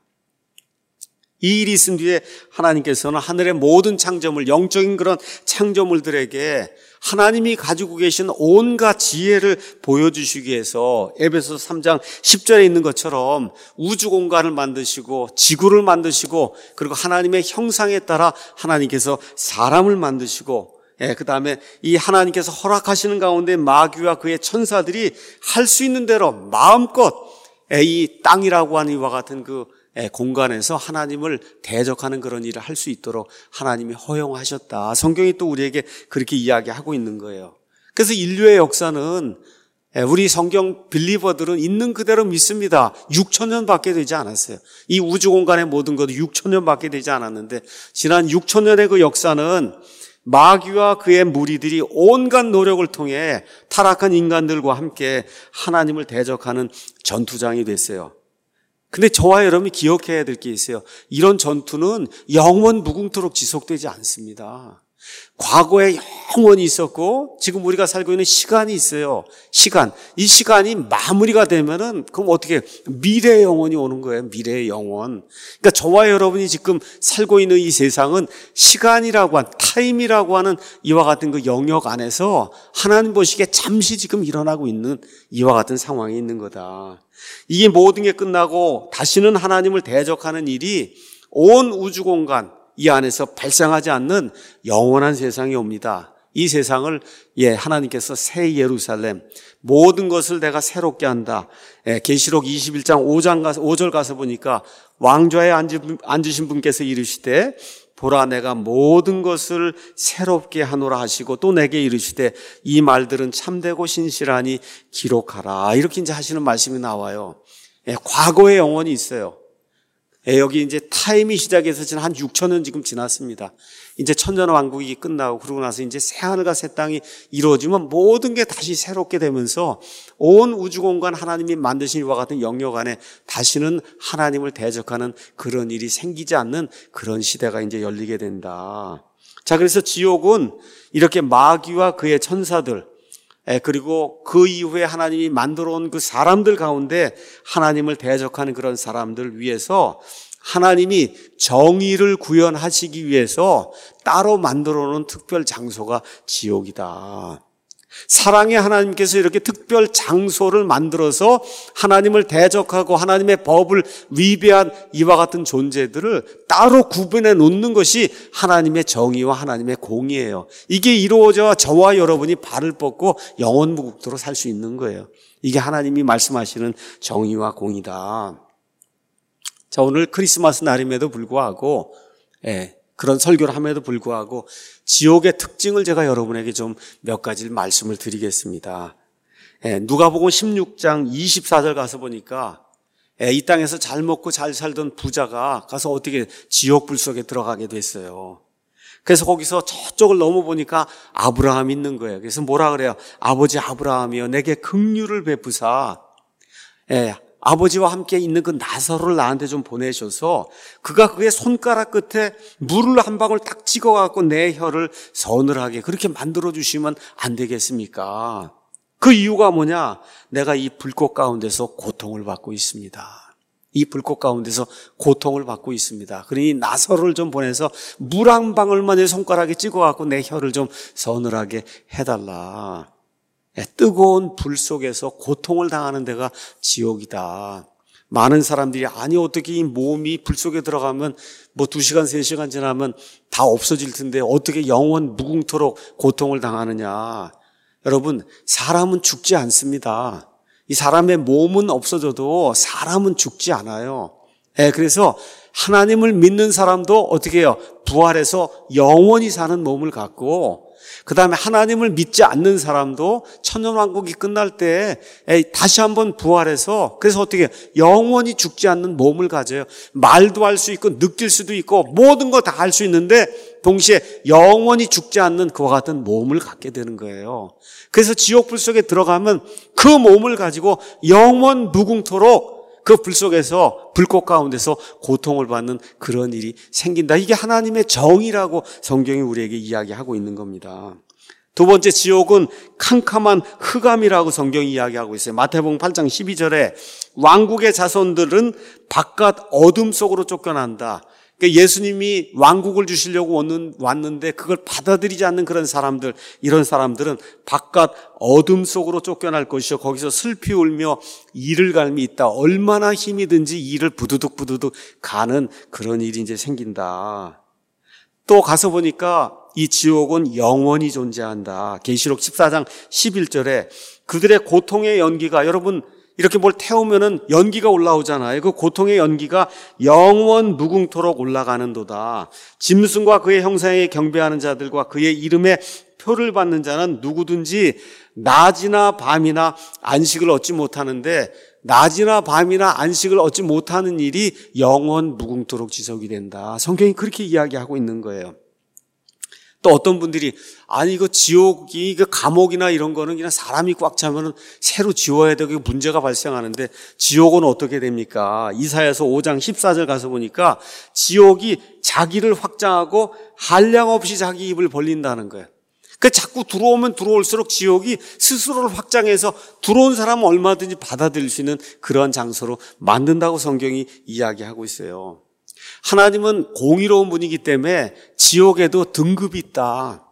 이 일이 있은 뒤에 하나님께서는 하늘의 모든 창조물, 영적인 그런 창조물들에게 하나님이 가지고 계신 온갖 지혜를 보여주시기 위해서 에베소서 3장 10절에 있는 것처럼 우주 공간을 만드시고 지구를 만드시고 그리고 하나님의 형상에 따라 하나님께서 사람을 만드시고 그 다음에 이 하나님께서 허락하시는 가운데 마귀와 그의 천사들이 할 수 있는 대로 마음껏 이 땅이라고 하는 이와 같은 그 공간에서 하나님을 대적하는 그런 일을 할 수 있도록 하나님이 허용하셨다. 성경이 또 우리에게 그렇게 이야기하고 있는 거예요. 그래서 인류의 역사는 우리 성경 빌리버들은 있는 그대로 믿습니다. 6,000년밖에 되지 않았어요. 이 우주 공간의 모든 것도 6,000년밖에 되지 않았는데 지난 6,000년의 그 역사는 마귀와 그의 무리들이 온갖 노력을 통해 타락한 인간들과 함께 하나님을 대적하는 전투장이 됐어요. 근데 저와 여러분이 기억해야 될 게 있어요. 이런 전투는 영원 무궁토록 지속되지 않습니다. 과거에 영원히 있었고 지금 우리가 살고 있는 시간이 있어요. 시간. 이 시간이 마무리가 되면은 그럼 어떻게 미래의 영원이 오는 거예요. 미래의 영원. 그러니까 저와 여러분이 지금 살고 있는 이 세상은 시간이라고 한 타임이라고 하는 이와 같은 그 영역 안에서 하나님 보시기에 잠시 지금 일어나고 있는 이와 같은 상황이 있는 거다. 이게 모든 게 끝나고 다시는 하나님을 대적하는 일이 온 우주 공간 이 안에서 발생하지 않는 영원한 세상이 옵니다. 이 세상을 하나님께서 새 예루살렘 모든 것을 내가 새롭게 한다. 계시록 21장 5절 가서 보니까 왕좌에 앉으신 분께서 이르시되 보라 내가 모든 것을 새롭게 하노라 하시고 또 내게 이르시되 이 말들은 참되고 신실하니 기록하라. 이렇게 이제 하시는 말씀이 나와요. 과거의 영혼이 있어요. 여기 이제 타임이 시작해서 지난 한 6,000년 지금 지났습니다. 이제 천년왕국이 끝나고 그러고 나서 이제 새하늘과 새 땅이 이루어지면 모든 게 다시 새롭게 되면서 온 우주공간 하나님이 만드신 이와 같은 영역 안에 다시는 하나님을 대적하는 그런 일이 생기지 않는 그런 시대가 이제 열리게 된다. 자, 그래서 지옥은 이렇게 마귀와 그의 천사들 그리고 그 이후에 하나님이 만들어 온 그 사람들 가운데 하나님을 대적하는 그런 사람들 위해서 하나님이 정의를 구현하시기 위해서 따로 만들어 놓은 특별 장소가 지옥이다. 사랑의 하나님께서 이렇게 특별 장소를 만들어서 하나님을 대적하고 하나님의 법을 위배한 이와 같은 존재들을 따로 구분해 놓는 것이 하나님의 정의와 하나님의 공의예요. 이게 이루어져 저와 여러분이 발을 뻗고 영원 무국토로 살 수 있는 거예요. 이게 하나님이 말씀하시는 정의와 공의다. 자, 오늘 크리스마스 날임에도 불구하고 그런 설교를 함에도 불구하고 지옥의 특징을 제가 여러분에게 좀 몇 가지를 말씀을 드리겠습니다. 누가복음 16장 24절 가서 보니까 이 땅에서 잘 먹고 잘 살던 부자가 가서 어떻게 지옥불 속에 들어가게 됐어요. 그래서 거기서 저쪽을 넘어보니까 아브라함이 있는 거예요. 그래서 뭐라 그래요? 아버지 아브라함이여 내게 긍휼을 베푸사 아버지와 함께 있는 그 나사로를 나한테 좀 보내셔서 그가 그의 손가락 끝에 물을 한 방울 딱 찍어갖고 내 혀를 서늘하게 그렇게 만들어주시면 안 되겠습니까? 그 이유가 뭐냐? 내가 이 불꽃 가운데서 고통을 받고 있습니다. 이 불꽃 가운데서 고통을 받고 있습니다. 그러니 나사로를 좀 보내서 물 한 방울만 내 손가락에 찍어갖고 내 혀를 좀 서늘하게 해달라. 뜨거운 불 속에서 고통을 당하는 데가 지옥이다. 많은 사람들이 아니 어떻게 이 몸이 불 속에 들어가면 뭐 2시간 3시간 지나면 다 없어질 텐데 어떻게 영원 무궁토록 고통을 당하느냐. 여러분 사람은 죽지 않습니다. 이 사람의 몸은 없어져도 사람은 죽지 않아요. 그래서 하나님을 믿는 사람도 어떻게 해요? 부활해서 영원히 사는 몸을 갖고 그 다음에 하나님을 믿지 않는 사람도 천년왕국이 끝날 때 다시 한번 부활해서 그래서 어떻게 영원히 죽지 않는 몸을 가져요. 말도 할 수 있고 느낄 수도 있고 모든 거 다 할 수 있는데 동시에 영원히 죽지 않는 그와 같은 몸을 갖게 되는 거예요. 그래서 지옥불 속에 들어가면 그 몸을 가지고 영원 무궁토록 그 불 속에서 불꽃 가운데서 고통을 받는 그런 일이 생긴다. 이게 하나님의 정의라고 성경이 우리에게 이야기하고 있는 겁니다. 두 번째 지옥은 캄캄한 흑암이라고 성경이 이야기하고 있어요. 마태복음 8장 12절에 왕국의 자손들은 바깥 어둠 속으로 쫓겨난다. 그러니까 예수님이 왕국을 주시려고 왔는데 그걸 받아들이지 않는 그런 사람들, 이런 사람들은 바깥 어둠 속으로 쫓겨날 것이요 거기서 슬피 울며 이를 갈미 있다. 얼마나 힘이 든지 이를 부두둑 가는 그런 일이 이제 생긴다. 또 가서 보니까 이 지옥은 영원히 존재한다. 계시록 14장 11절에 그들의 고통의 연기가, 여러분 이렇게 뭘 태우면은 연기가 올라오잖아요. 그 고통의 연기가 영원 무궁토록 올라가는도다. 짐승과 그의 형상에 경배하는 자들과 그의 이름에 표를 받는 자는 누구든지 낮이나 밤이나 안식을 얻지 못하는데, 낮이나 밤이나 안식을 얻지 못하는 일이 영원 무궁토록 지속이 된다. 성경이 그렇게 이야기하고 있는 거예요. 또 어떤 분들이 아니 이거 지옥이 그 감옥이나 이런 거는 그냥 사람이 꽉 차면은 새로 지워야 되고 문제가 발생하는데 지옥은 어떻게 됩니까? 이사야서 5장 14절 가서 보니까 지옥이 자기를 확장하고 한량없이 자기 입을 벌린다는 거예요. 그 자꾸 들어오면 들어올수록 지옥이 스스로를 확장해서 들어온 사람은 얼마든지 받아들일 수 있는 그런 장소로 만든다고 성경이 이야기하고 있어요. 하나님은 공의로운 분이기 때문에 지옥에도 등급이 있다.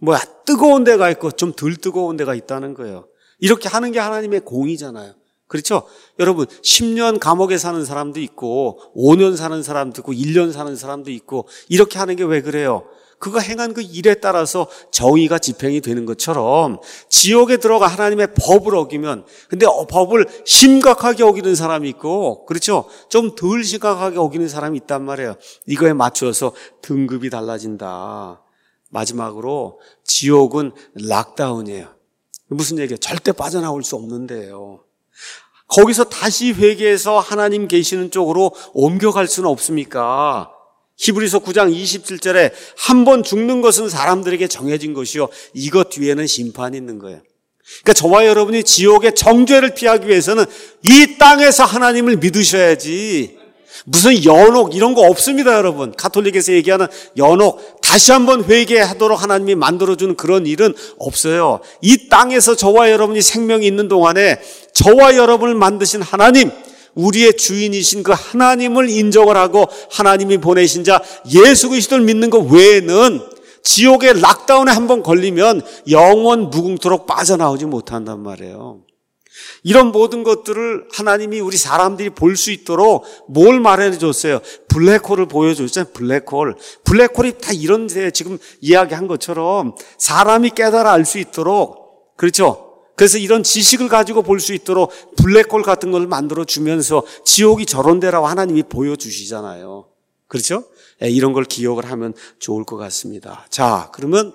뜨거운 데가 있고 좀 덜 뜨거운 데가 있다는 거예요. 이렇게 하는 게 하나님의 공의잖아요. 그렇죠? 여러분 10년 감옥에 사는 사람도 있고 5년 사는 사람도 있고 1년 사는 사람도 있고 이렇게 하는 게 왜 그래요? 그가 행한 그 일에 따라서 정의가 집행이 되는 것처럼 지옥에 들어가 하나님의 법을 어기면, 근데 법을 심각하게 어기는 사람이 있고, 그렇죠? 좀 덜 심각하게 어기는 사람이 있단 말이에요. 이거에 맞추어서 등급이 달라진다. 마지막으로 지옥은 락다운이에요. 무슨 얘기예요? 절대 빠져나올 수 없는데요. 거기서 다시 회개해서 하나님 계시는 쪽으로 옮겨갈 수는 없습니까? 히브리서 9장 27절에 한 번 죽는 것은 사람들에게 정해진 것이요 이것 뒤에는 심판이 있는 거예요. 그러니까 저와 여러분이 지옥의 정죄를 피하기 위해서는 이 땅에서 하나님을 믿으셔야지, 무슨 연옥 이런 거 없습니다. 여러분 가톨릭에서 얘기하는 연옥, 다시 한번 회개하도록 하나님이 만들어주는 그런 일은 없어요. 이 땅에서 저와 여러분이 생명이 있는 동안에 저와 여러분을 만드신 하나님, 우리의 주인이신 그 하나님을 인정을 하고 하나님이 보내신 자 예수 그리스도를 믿는 것 외에는 지옥의 락다운에 한번 걸리면 영원 무궁토록 빠져나오지 못한단 말이에요. 이런 모든 것들을 하나님이 우리 사람들이 볼 수 있도록 뭘 마련해 줬어요? 블랙홀을 보여줬잖아요. 블랙홀이 다 이런 데 지금 이야기한 것처럼 사람이 깨달아 알 수 있도록, 그렇죠? 그래서 이런 지식을 가지고 볼 수 있도록 블랙홀 같은 걸 만들어주면서 지옥이 저런 데라고 하나님이 보여주시잖아요. 그렇죠? 이런 걸 기억을 하면 좋을 것 같습니다. 자, 그러면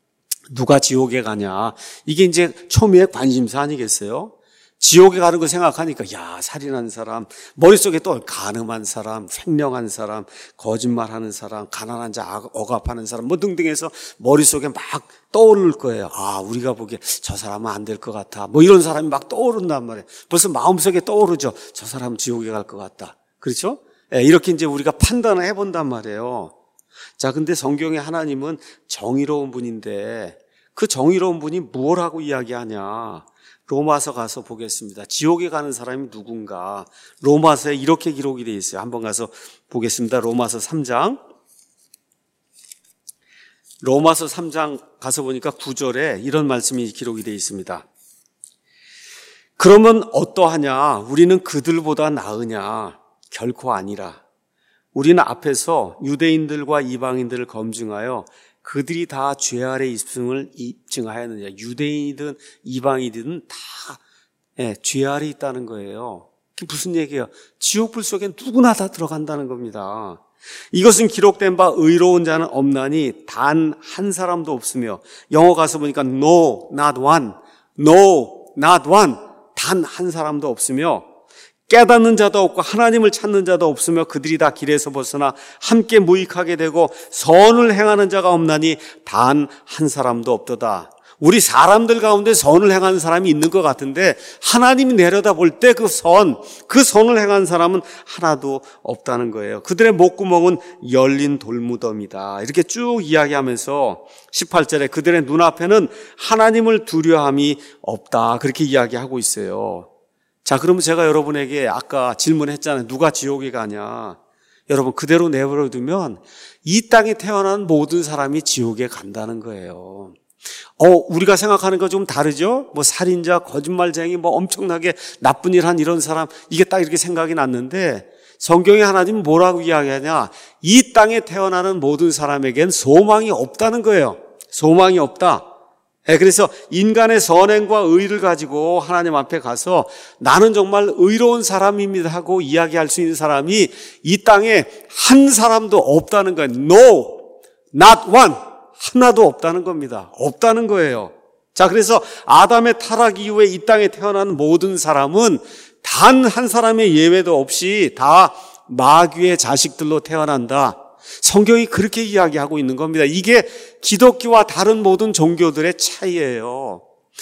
누가 지옥에 가냐? 이게 이제 초미의 관심사 아니겠어요? 지옥에 가는 거 생각하니까 야, 살인한 사람, 머릿속에 또 간음한 사람, 횡령한 사람, 거짓말하는 사람, 가난한 자 억압하는 사람 뭐 등등 해서 머릿속에 막 떠오를 거예요. 아, 우리가 보기에 저 사람은 안 될 것 같아. 뭐 이런 사람이 막 떠오른단 말이에요. 벌써 마음속에 떠오르죠. 저 사람은 지옥에 갈 것 같다. 그렇죠? 이렇게 이제 우리가 판단을 해본단 말이에요. 자, 근데 성경의 하나님은 정의로운 분인데 그 정의로운 분이 뭘 하고 이야기하냐? 로마서 가서 보겠습니다. 지옥에 가는 사람이 누군가? 로마서에 이렇게 기록이 되어 있어요. 한번 가서 보겠습니다. 로마서 3장. 로마서 3장 가서 보니까 9절에 이런 말씀이 기록이 되어 있습니다. 그러면 어떠하냐? 우리는 그들보다 나으냐? 결코 아니라. 우리는 앞에서 유대인들과 이방인들을 검증하여 그들이 다 죄 아래 있음을 입증하였느냐. 유대인이든 이방인이든 다 죄 아래 있다는 거예요. 그게 무슨 얘기예요? 지옥불 속에 누구나 다 들어간다는 겁니다. 이것은 기록된 바 의로운 자는 없나니 단 한 사람도 없으며, 영어 가서 보니까 no, not one, no, not one, 단 한 사람도 없으며, 깨닫는 자도 없고 하나님을 찾는 자도 없으며 그들이 다 길에서 벗어나 함께 무익하게 되고 선을 행하는 자가 없나니 단 한 사람도 없도다. 우리 사람들 가운데 선을 행하는 사람이 있는 것 같은데 하나님이 내려다볼 때 그 선을 행하는 사람은 하나도 없다는 거예요. 그들의 목구멍은 열린 돌무덤이다. 이렇게 쭉 이야기하면서 18절에 그들의 눈앞에는 하나님을 두려움이 없다. 그렇게 이야기하고 있어요. 자, 그러면 제가 여러분에게 아까 질문했잖아요. 누가 지옥에 가냐? 여러분, 그대로 내버려두면 이 땅에 태어난 모든 사람이 지옥에 간다는 거예요. 우리가 생각하는 거 좀 다르죠? 뭐 살인자, 거짓말쟁이, 뭐 엄청나게 나쁜 일 한 이런 사람, 이게 딱 이렇게 생각이 났는데 성경에 하나님은 뭐라고 이야기하냐? 이 땅에 태어나는 모든 사람에겐 소망이 없다는 거예요. 소망이 없다. 그래서 인간의 선행과 의를 가지고 하나님 앞에 가서 나는 정말 의로운 사람입니다 하고 이야기할 수 있는 사람이 이 땅에 한 사람도 없다는 거예요. No, not one. 하나도 없다는 겁니다. 없다는 거예요. 자, 그래서 아담의 타락 이후에 이 땅에 태어난 모든 사람은 단 한 사람의 예외도 없이 다 마귀의 자식들로 태어난다. 성경이 그렇게 이야기하고 있는 겁니다. 이게 기독교와 다른 모든 종교들의 차이예요.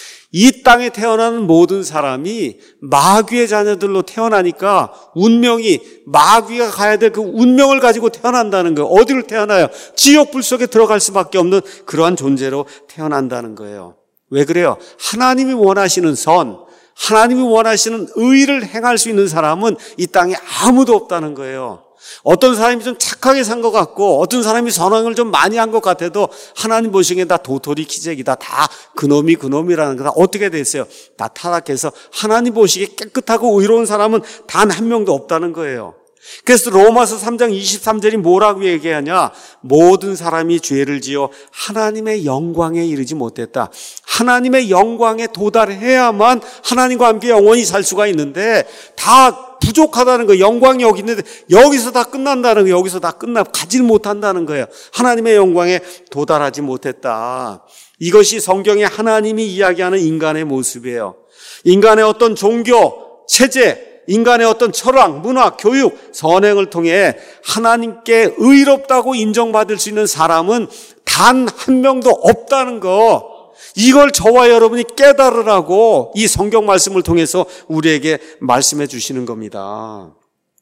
이 땅에 태어나는 모든 사람이 마귀의 자녀들로 태어나니까 운명이 마귀가 가야 될 그 운명을 가지고 태어난다는 거예요. 어디로 태어나요? 지옥불 속에 들어갈 수밖에 없는 그러한 존재로 태어난다는 거예요. 왜 그래요? 하나님이 원하시는 선, 하나님이 원하시는 의를 행할 수 있는 사람은 이 땅에 아무도 없다는 거예요. 어떤 사람이 좀 착하게 산 것 같고 어떤 사람이 선행을 좀 많이 한 것 같아도 하나님 보시기엔 다 도토리 키재기다. 다 그놈이라는 거다. 어떻게 됐어요? 다 타락해서 하나님 보시기에 깨끗하고 의로운 사람은 단 한 명도 없다는 거예요. 그래서 로마서 3장 23절이 뭐라고 얘기하냐? 모든 사람이 죄를 지어 하나님의 영광에 이르지 못했다. 하나님의 영광에 도달해야만 하나님과 함께 영원히 살 수가 있는데 다 부족하다는 거예요. 영광이 여기 있는데 여기서 다 끝난다는 거예요. 여기서 다 가질 못한다는 거예요. 하나님의 영광에 도달하지 못했다. 이것이 성경에 하나님이 이야기하는 인간의 모습이에요. 인간의 어떤 종교, 체제, 인간의 어떤 철학, 문화, 교육, 선행을 통해 하나님께 의롭다고 인정받을 수 있는 사람은 단 한 명도 없다는 거, 이걸 저와 여러분이 깨달으라고 이 성경 말씀을 통해서 우리에게 말씀해 주시는 겁니다.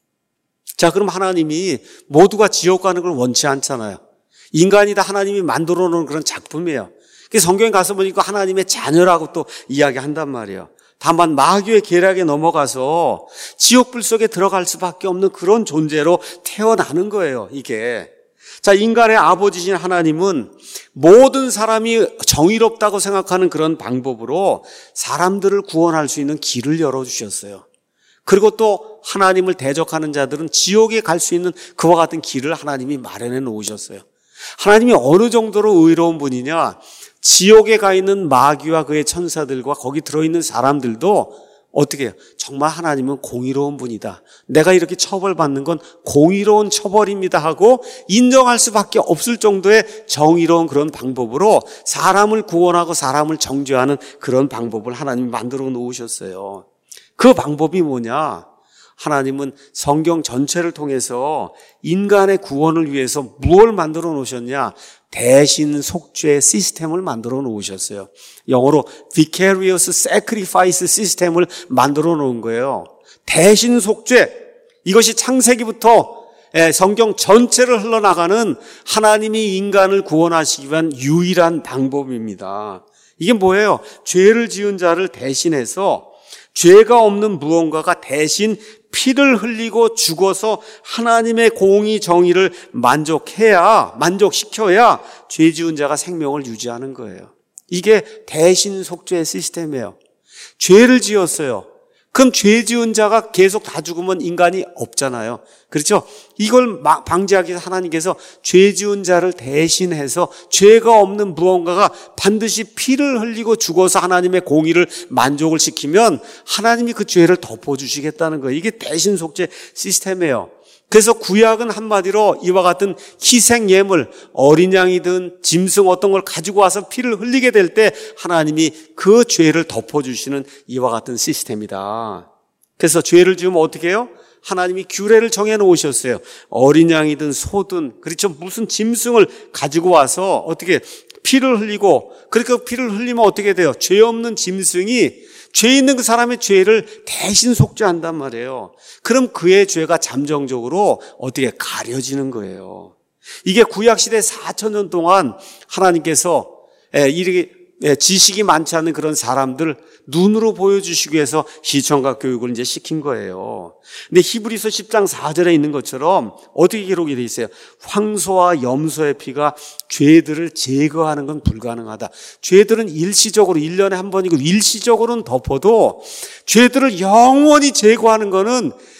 자, 그럼 하나님이 모두가 지옥 가는 걸 원치 않잖아요. 인간이 다 하나님이 만들어 놓은 그런 작품이에요. 성경에 가서 보니까 하나님의 자녀라고 또 이야기한단 말이에요. 다만 마귀의 계략에 넘어가서 지옥불 속에 들어갈 수밖에 없는 그런 존재로 태어나는 거예요, 이게. 자, 인간의 아버지신 하나님은 모든 사람이 정의롭다고 생각하는 그런 방법으로 사람들을 구원할 수 있는 길을 열어주셨어요. 그리고 또 하나님을 대적하는 자들은 지옥에 갈 수 있는 그와 같은 길을 하나님이 마련해 놓으셨어요. 하나님이 어느 정도로 의로운 분이냐? 지옥에 가 있는 마귀와 그의 천사들과 거기 들어있는 사람들도 어떻게 해요? 정말 하나님은 공의로운 분이다. 내가 이렇게 처벌받는 건 공의로운 처벌입니다 하고 인정할 수밖에 없을 정도의 정의로운 그런 방법으로 사람을 구원하고 사람을 정죄하는 그런 방법을 하나님이 만들어 놓으셨어요. 그 방법이 뭐냐? 하나님은 성경 전체를 통해서 인간의 구원을 위해서 무엇을 만들어 놓으셨냐? 대신 속죄 시스템을 만들어 놓으셨어요. 영어로 vicarious sacrifice 시스템을 만들어 놓은 거예요. 대신 속죄. 이것이 창세기부터 성경 전체를 흘러나가는 하나님이 인간을 구원하시기 위한 유일한 방법입니다. 이게 뭐예요? 죄를 지은 자를 대신해서 죄가 없는 무언가가 대신 피를 흘리고 죽어서 하나님의 공의 정의를 만족시켜야 죄 지은 자가 생명을 유지하는 거예요. 이게 대신 속죄 시스템이에요. 죄를 지었어요. 그럼 죄 지은 자가 계속 다 죽으면 인간이 없잖아요. 그렇죠? 이걸 방지하기 위해서 하나님께서 죄 지은 자를 대신해서 죄가 없는 무언가가 반드시 피를 흘리고 죽어서 하나님의 공의를 만족을 시키면 하나님이 그 죄를 덮어주시겠다는 거예요. 이게 대신 속죄 시스템이에요. 그래서 구약은 한마디로 이와 같은 희생 예물, 어린 양이든 짐승 어떤 걸 가지고 와서 피를 흘리게 될 때 하나님이 그 죄를 덮어주시는 이와 같은 시스템이다. 그래서 죄를 지으면 어떻게 해요? 하나님이 규례를 정해 놓으셨어요. 어린 양이든 소든, 그렇죠? 무슨 짐승을 가지고 와서 어떻게 피를 흘리고, 그러니까 피를 흘리면 어떻게 돼요? 죄 없는 짐승이 죄 있는 그 사람의 죄를 대신 속죄한단 말이에요. 그럼 그의 죄가 잠정적으로 어떻게 가려지는 거예요. 이게 구약시대 4,000년 동안 하나님께서 이렇게 지식이 많지 않은 그런 사람들 눈으로 보여주시기 위해서 시청각 교육을 이제 시킨 거예요. 근데 히브리서 10장 4절에 있는 것처럼 어떻게 기록이 되어 있어요? 황소와 염소의 피가 죄들을 제거하는 건 불가능하다. 죄들은 일시적으로 1년에 한 번이고 일시적으로는 덮어도 죄들을 영원히 제거하는 거는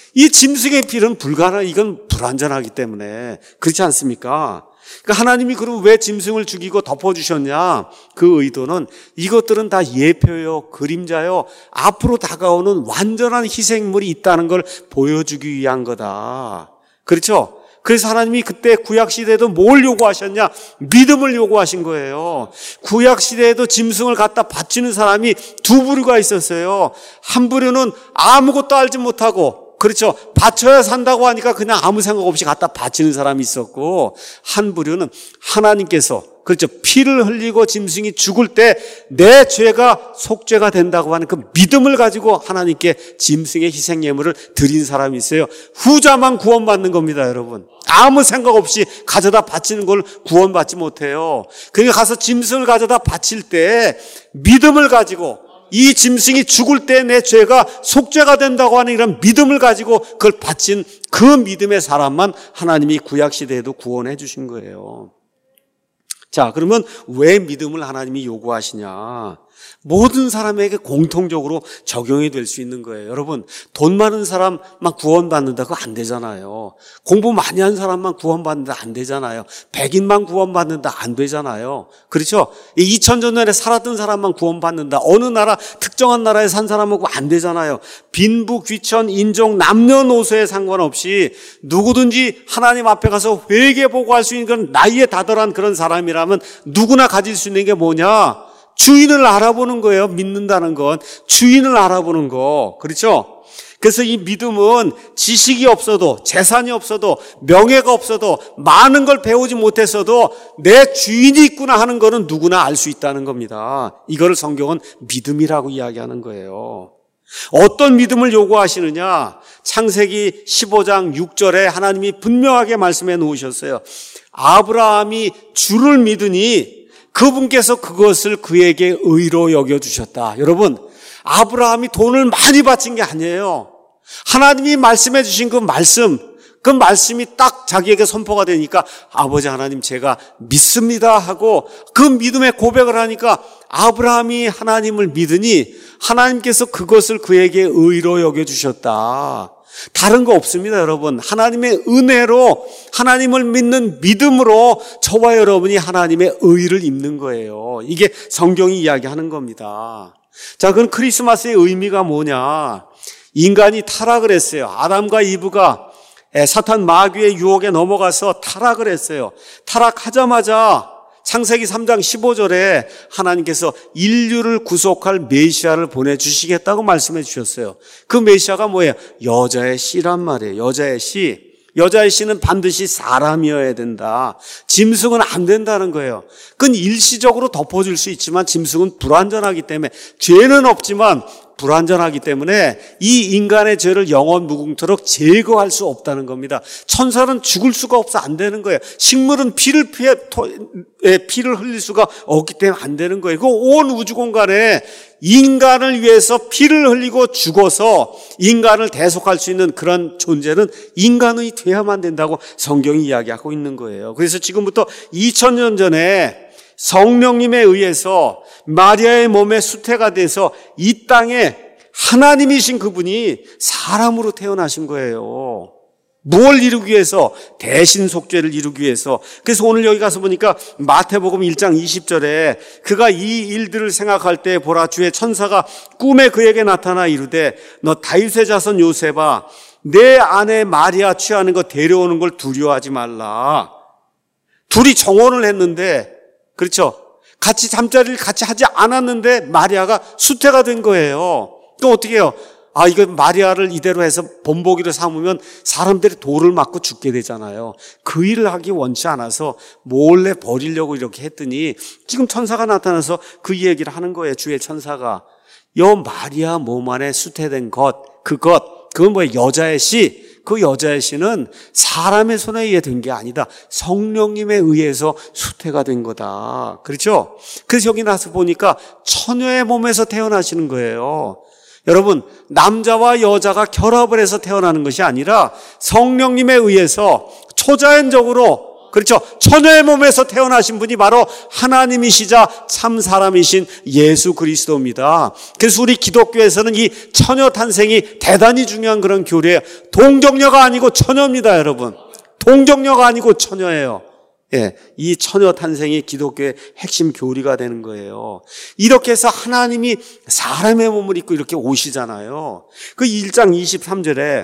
이 짐승의 피는 이건 불완전하기 때문에 그렇지 않습니까? 그러니까 하나님이 그럼 왜 짐승을 죽이고 덮어주셨냐? 그 의도는 이것들은 다 예표요, 그림자요, 앞으로 다가오는 완전한 희생물이 있다는 걸 보여주기 위한 거다. 그렇죠? 그래서 하나님이 그때 구약시대에도 뭘 요구하셨냐? 믿음을 요구하신 거예요. 구약시대에도 짐승을 갖다 바치는 사람이 두 부류가 있었어요. 한 부류는 아무것도 알지 못하고, 그렇죠, 바쳐야 산다고 하니까 그냥 아무 생각 없이 갖다 바치는 사람이 있었고, 한 부류는 하나님께서, 그렇죠, 피를 흘리고 짐승이 죽을 때 내 죄가 속죄가 된다고 하는 그 믿음을 가지고 하나님께 짐승의 희생 예물을 드린 사람이 있어요. 후자만 구원받는 겁니다, 여러분. 아무 생각 없이 가져다 바치는 걸 구원받지 못해요. 그러니까 가서 짐승을 가져다 바칠 때 믿음을 가지고, 이 짐승이 죽을 때 내 죄가 속죄가 된다고 하는 이런 믿음을 가지고 그걸 바친 그 믿음의 사람만 하나님이 구약시대에도 구원해 주신 거예요. 자, 그러면 왜 믿음을 하나님이 요구하시냐? 모든 사람에게 공통적으로 적용이 될 수 있는 거예요. 여러분, 돈 많은 사람만 구원받는다, 그거 안 되잖아요. 공부 많이 한 사람만 구원받는다, 안 되잖아요. 백인만 구원받는다, 안 되잖아요. 그렇죠? 2000년 전에 살았던 사람만 구원받는다, 어느 나라, 특정한 나라에 산 사람하고 안 되잖아요. 빈부, 귀천, 인종, 남녀노소에 상관없이 누구든지 하나님 앞에 가서 회개 보고할 수 있는 그런 나이에 다들한 그런 사람이라면 누구나 가질 수 있는 게 뭐냐? 주인을 알아보는 거예요. 믿는다는 건 주인을 알아보는 거. 그렇죠? 그래서 이 믿음은 지식이 없어도, 재산이 없어도, 명예가 없어도, 많은 걸 배우지 못했어도 내 주인이 있구나 하는 거는 누구나 알 수 있다는 겁니다. 이거를 성경은 믿음이라고 이야기하는 거예요. 어떤 믿음을 요구하시느냐? 창세기 15장 6절에 하나님이 분명하게 말씀해 놓으셨어요. 아브라함이 주를 믿으니 그분께서 그것을 그에게 의로 여겨주셨다. 여러분, 아브라함이 돈을 많이 바친 게 아니에요. 하나님이 말씀해 주신 그 말씀이 딱 자기에게 선포가 되니까 아버지 하나님 제가 믿습니다 하고 그 믿음의 고백을 하니까 아브라함이 하나님을 믿으니 하나님께서 그것을 그에게 의로 여겨주셨다. 다른 거 없습니다, 여러분. 하나님의 은혜로, 하나님을 믿는 믿음으로 저와 여러분이 하나님의 의를 입는 거예요. 이게 성경이 이야기하는 겁니다. 자, 그럼 크리스마스의 의미가 뭐냐? 인간이 타락을 했어요. 아담과 이브가 사탄 마귀의 유혹에 넘어가서 타락을 했어요. 타락하자마자 창세기 3장 15절에 하나님께서 인류를 구속할 메시아를 보내주시겠다고 말씀해 주셨어요. 그 메시아가 뭐예요? 여자의 씨란 말이에요. 여자의 씨. 여자의 씨는 반드시 사람이어야 된다. 짐승은 안 된다는 거예요. 그건 일시적으로 덮어줄 수 있지만 짐승은 불완전하기 때문에, 죄는 없지만 불완전하기 때문에 이 인간의 죄를 영원 무궁토록 제거할 수 없다는 겁니다. 천사는 죽을 수가 없어, 안 되는 거예요. 식물은 피를 흘릴 수가 없기 때문에 안 되는 거예요. 그 온 우주 공간에 인간을 위해서 피를 흘리고 죽어서 인간을 대속할 수 있는 그런 존재는 인간이 돼야만 된다고 성경이 이야기하고 있는 거예요. 그래서 지금부터 2000년 전에 성령님에 의해서 마리아의 몸에 수태가 돼서 이 땅에 하나님이신 그분이 사람으로 태어나신 거예요. 무엇을 이루기 위해서? 대신 속죄를 이루기 위해서. 그래서 오늘 여기 가서 보니까 마태복음 1장 20절에 그가 이 일들을 생각할 때 보라, 주의 천사가 꿈에 그에게 나타나 이르되 너 다윗의 자손 요셉아, 내 아내 마리아 취하는 거 데려오는 걸 두려워하지 말라. 둘이 정혼을 했는데, 그렇죠, 같이 잠자리를 같이 하지 않았는데 마리아가 수태가 된 거예요. 또 어떻게 해요? 이거 마리아를 이대로 해서 본보기로 삼으면 사람들이 돌을 맞고 죽게 되잖아요. 그 일을 하기 원치 않아서 몰래 버리려고 이렇게 했더니 지금 천사가 나타나서 그 얘기를 하는 거예요. 주의 천사가 여 마리아 몸 안에 수태된 그건 뭐예요? 여자의 씨. 그 여자의 씨는 사람의 손에 의해 된 게 아니다. 성령님에 의해서 수태가 된 거다. 그렇죠? 그래서 여기 나서 보니까 처녀의 몸에서 태어나시는 거예요. 여러분, 남자와 여자가 결합을 해서 태어나는 것이 아니라 성령님에 의해서 초자연적으로 그렇죠. 처녀의 몸에서 태어나신 분이 바로 하나님이시자 참 사람이신 예수 그리스도입니다. 그래서 우리 기독교에서는 이 처녀 탄생이 대단히 중요한 그런 교리예요. 동정녀가 아니고 처녀입니다, 여러분. 동정녀가 아니고 처녀예요. 예, 이 처녀 탄생이 기독교의 핵심 교리가 되는 거예요. 이렇게 해서 하나님이 사람의 몸을 입고 이렇게 오시잖아요. 그 1장 23절에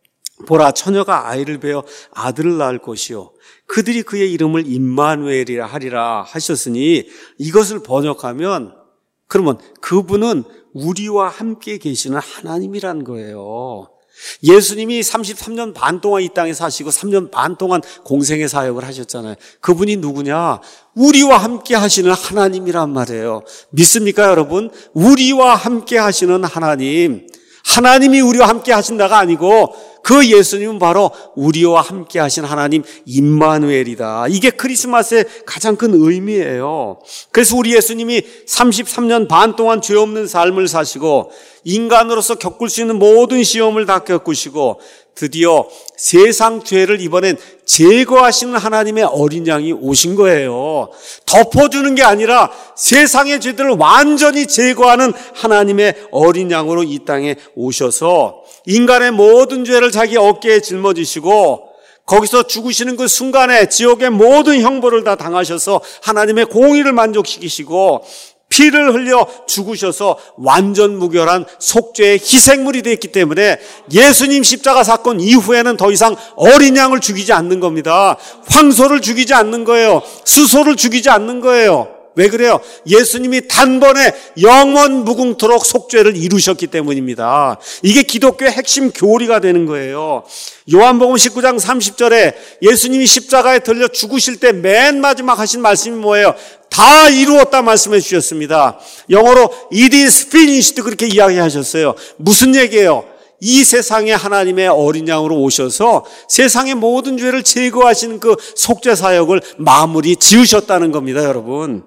보라, 처녀가 아이를 베어 아들을 낳을 것이요 그들이 그의 이름을 임마누엘이라 하리라 하셨으니, 이것을 번역하면 그러면 그분은 우리와 함께 계시는 하나님이란 거예요. 예수님이 33년 반 동안 이 땅에 사시고 3년 반 동안 공생의 사역을 하셨잖아요. 그분이 누구냐? 우리와 함께 하시는 하나님이란 말이에요. 믿습니까, 여러분? 우리와 함께 하시는 하나님. 하나님이 우리와 함께 하신다가 아니고 그 예수님은 바로 우리와 함께 하신 하나님 임마누엘이다. 이게 크리스마스의 가장 큰 의미예요. 그래서 우리 예수님이 33년 반 동안 죄 없는 삶을 사시고 인간으로서 겪을 수 있는 모든 시험을 다 겪으시고 드디어 세상 죄를 이번엔 제거하시는 하나님의 어린 양이 오신 거예요. 덮어주는 게 아니라 세상의 죄들을 완전히 제거하는 하나님의 어린 양으로 이 땅에 오셔서 인간의 모든 죄를 자기 어깨에 짊어지시고 거기서 죽으시는 그 순간에 지옥의 모든 형벌을 다 당하셔서 하나님의 공의를 만족시키시고 피를 흘려 죽으셔서 완전 무결한 속죄의 희생물이 되었기 때문에 예수님 십자가 사건 이후에는 더 이상 어린 양을 죽이지 않는 겁니다. 황소를 죽이지 않는 거예요. 수소를 죽이지 않는 거예요. 왜 그래요? 예수님이 단번에 영원 무궁토록 속죄를 이루셨기 때문입니다. 이게 기독교의 핵심 교리가 되는 거예요. 요한복음 19장 30절에 예수님이 십자가에 들려 죽으실 때 맨 마지막 하신 말씀이 뭐예요? 다 이루었다 말씀해 주셨습니다. 영어로 It is finished 그렇게 이야기하셨어요. 무슨 얘기예요? 이 세상에 하나님의 어린 양으로 오셔서 세상의 모든 죄를 제거하시는 그 속죄 사역을 마무리 지으셨다는 겁니다, 여러분.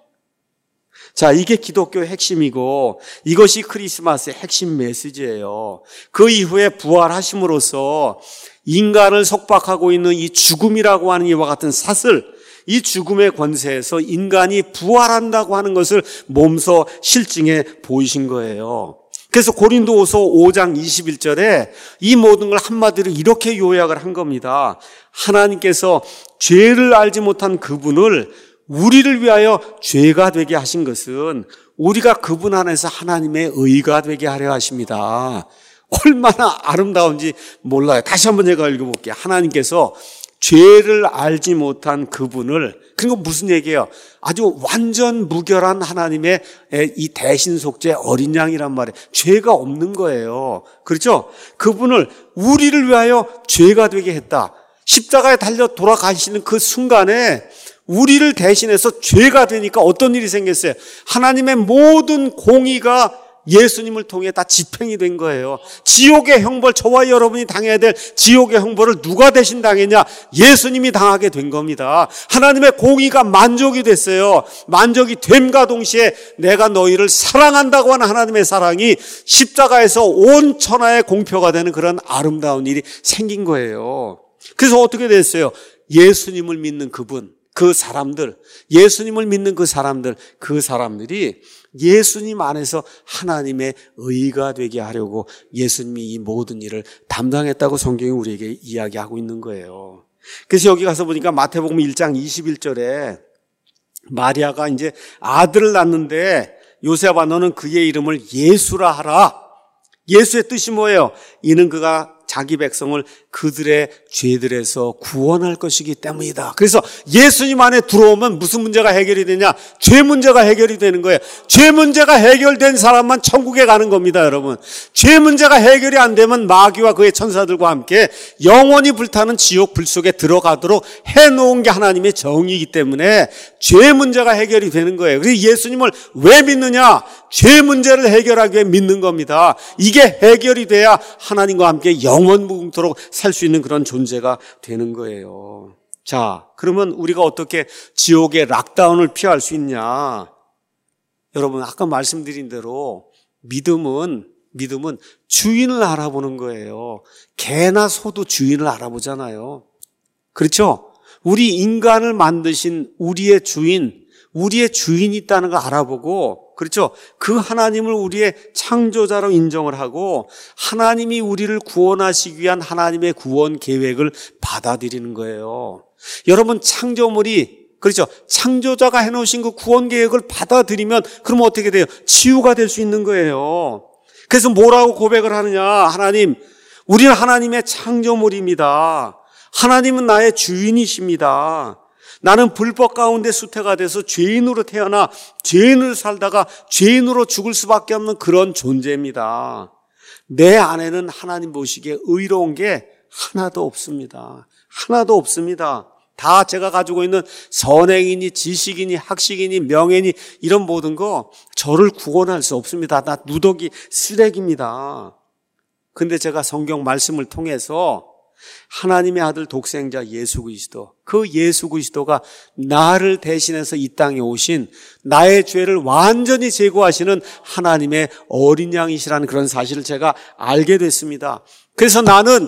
자, 이게 기독교의 핵심이고 이것이 크리스마스의 핵심 메시지예요. 그 이후에 부활하심으로써 인간을 속박하고 있는 이 죽음이라고 하는 이와 같은 사슬, 이 죽음의 권세에서 인간이 부활한다고 하는 것을 몸소 실증해 보이신 거예요. 그래서 고린도후서 5장 21절에 이 모든 걸 한마디로 이렇게 요약을 한 겁니다. 하나님께서 죄를 알지 못한 그분을 우리를 위하여 죄가 되게 하신 것은 우리가 그분 안에서 하나님의 의가 되게 하려 하십니다. 얼마나 아름다운지 몰라요. 다시 한번 제가 읽어볼게요. 하나님께서 죄를 알지 못한 그분을, 그리고 무슨 얘기예요? 아주 완전 무결한 하나님의 이 대신 속죄 어린 양이란 말이에요. 죄가 없는 거예요. 그렇죠? 그분을 우리를 위하여 죄가 되게 했다. 십자가에 달려 돌아가시는 그 순간에 우리를 대신해서 죄가 되니까 어떤 일이 생겼어요? 하나님의 모든 공의가 예수님을 통해 다 집행이 된 거예요. 지옥의 형벌, 저와 여러분이 당해야 될 지옥의 형벌을 누가 대신 당했냐? 예수님이 당하게 된 겁니다. 하나님의 공의가 만족이 됐어요. 만족이 됨과 동시에 내가 너희를 사랑한다고 하는 하나님의 사랑이 십자가에서 온 천하의 공표가 되는 그런 아름다운 일이 생긴 거예요. 그래서 어떻게 됐어요? 예수님을 믿는 그분, 그 사람들, 예수님을 믿는 그 사람들이 예수님 안에서 하나님의 의가 되게 하려고 예수님이 이 모든 일을 담당했다고 성경이 우리에게 이야기하고 있는 거예요. 그래서 여기 가서 보니까 마태복음 1장 21절에 마리아가 이제 아들을 낳는데 요셉아 너는 그의 이름을 예수라 하라. 예수의 뜻이 뭐예요? 이는 그가 자기 백성을 그들의 죄들에서 구원할 것이기 때문이다. 그래서 예수님 안에 들어오면 무슨 문제가 해결이 되냐? 죄 문제가 해결이 되는 거예요. 죄 문제가 해결된 사람만 천국에 가는 겁니다, 여러분. 죄 문제가 해결이 안 되면 마귀와 그의 천사들과 함께 영원히 불타는 지옥 불 속에 들어가도록 해놓은 게 하나님의 정의이기 때문에 죄 문제가 해결이 되는 거예요. 그래서 예수님을 왜 믿느냐? 죄 문제를 해결하기 위해 믿는 겁니다. 이게 해결이 돼야 하나님과 함께 영원무궁토록 살 수 있는 그런 존재가 되는 거예요. 자, 그러면 우리가 어떻게 지옥의 락다운을 피할 수 있냐? 여러분, 아까 말씀드린 대로 믿음은 주인을 알아보는 거예요. 개나 소도 주인을 알아보잖아요. 그렇죠? 우리 인간을 만드신 우리의 주인이 있다는 걸 알아보고, 그렇죠? 그 하나님을 우리의 창조자로 인정을 하고 하나님이 우리를 구원하시기 위한 하나님의 구원 계획을 받아들이는 거예요. 여러분, 창조물이, 그렇죠? 창조자가 해놓으신 그 구원 계획을 받아들이면 그러면 어떻게 돼요? 치유가 될 수 있는 거예요. 그래서 뭐라고 고백을 하느냐? 하나님, 우리는 하나님의 창조물입니다. 하나님은 나의 주인이십니다. 나는 불법 가운데 수태가 돼서 죄인으로 태어나 죄인으로 살다가 죄인으로 죽을 수밖에 없는 그런 존재입니다. 내 안에는 하나님 보시기에 의로운 게 하나도 없습니다. 하나도 없습니다. 다 제가 가지고 있는 선행이니 지식이니 학식이니 명예니 이런 모든 거 저를 구원할 수 없습니다. 나 누더기 쓰레기입니다. 근데 제가 성경 말씀을 통해서 하나님의 아들 독생자 예수 그리스도, 그 예수 그리스도가 나를 대신해서 이 땅에 오신 나의 죄를 완전히 제거하시는 하나님의 어린 양이시라는 그런 사실을 제가 알게 됐습니다. 그래서 나는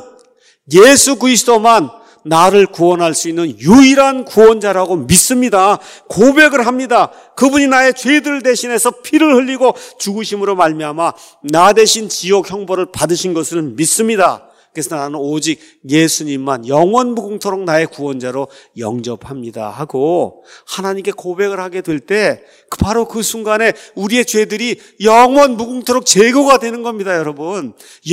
예수 그리스도만 나를 구원할 수 있는 유일한 구원자라고 믿습니다. 고백을 합니다. 그분이 나의 죄들을 대신해서 피를 흘리고 죽으심으로 말미암아 나 대신 지옥 형벌을 받으신 것을 믿습니다. 그래서 나는 오직 예수님만 영원무궁토록 나의 구원자로 영접합니다 하고 하나님께 고백을 하게 될 때 바로 그 순간에 우리의 죄들이 영원무궁토록 제거가 되는 겁니다. 여러분,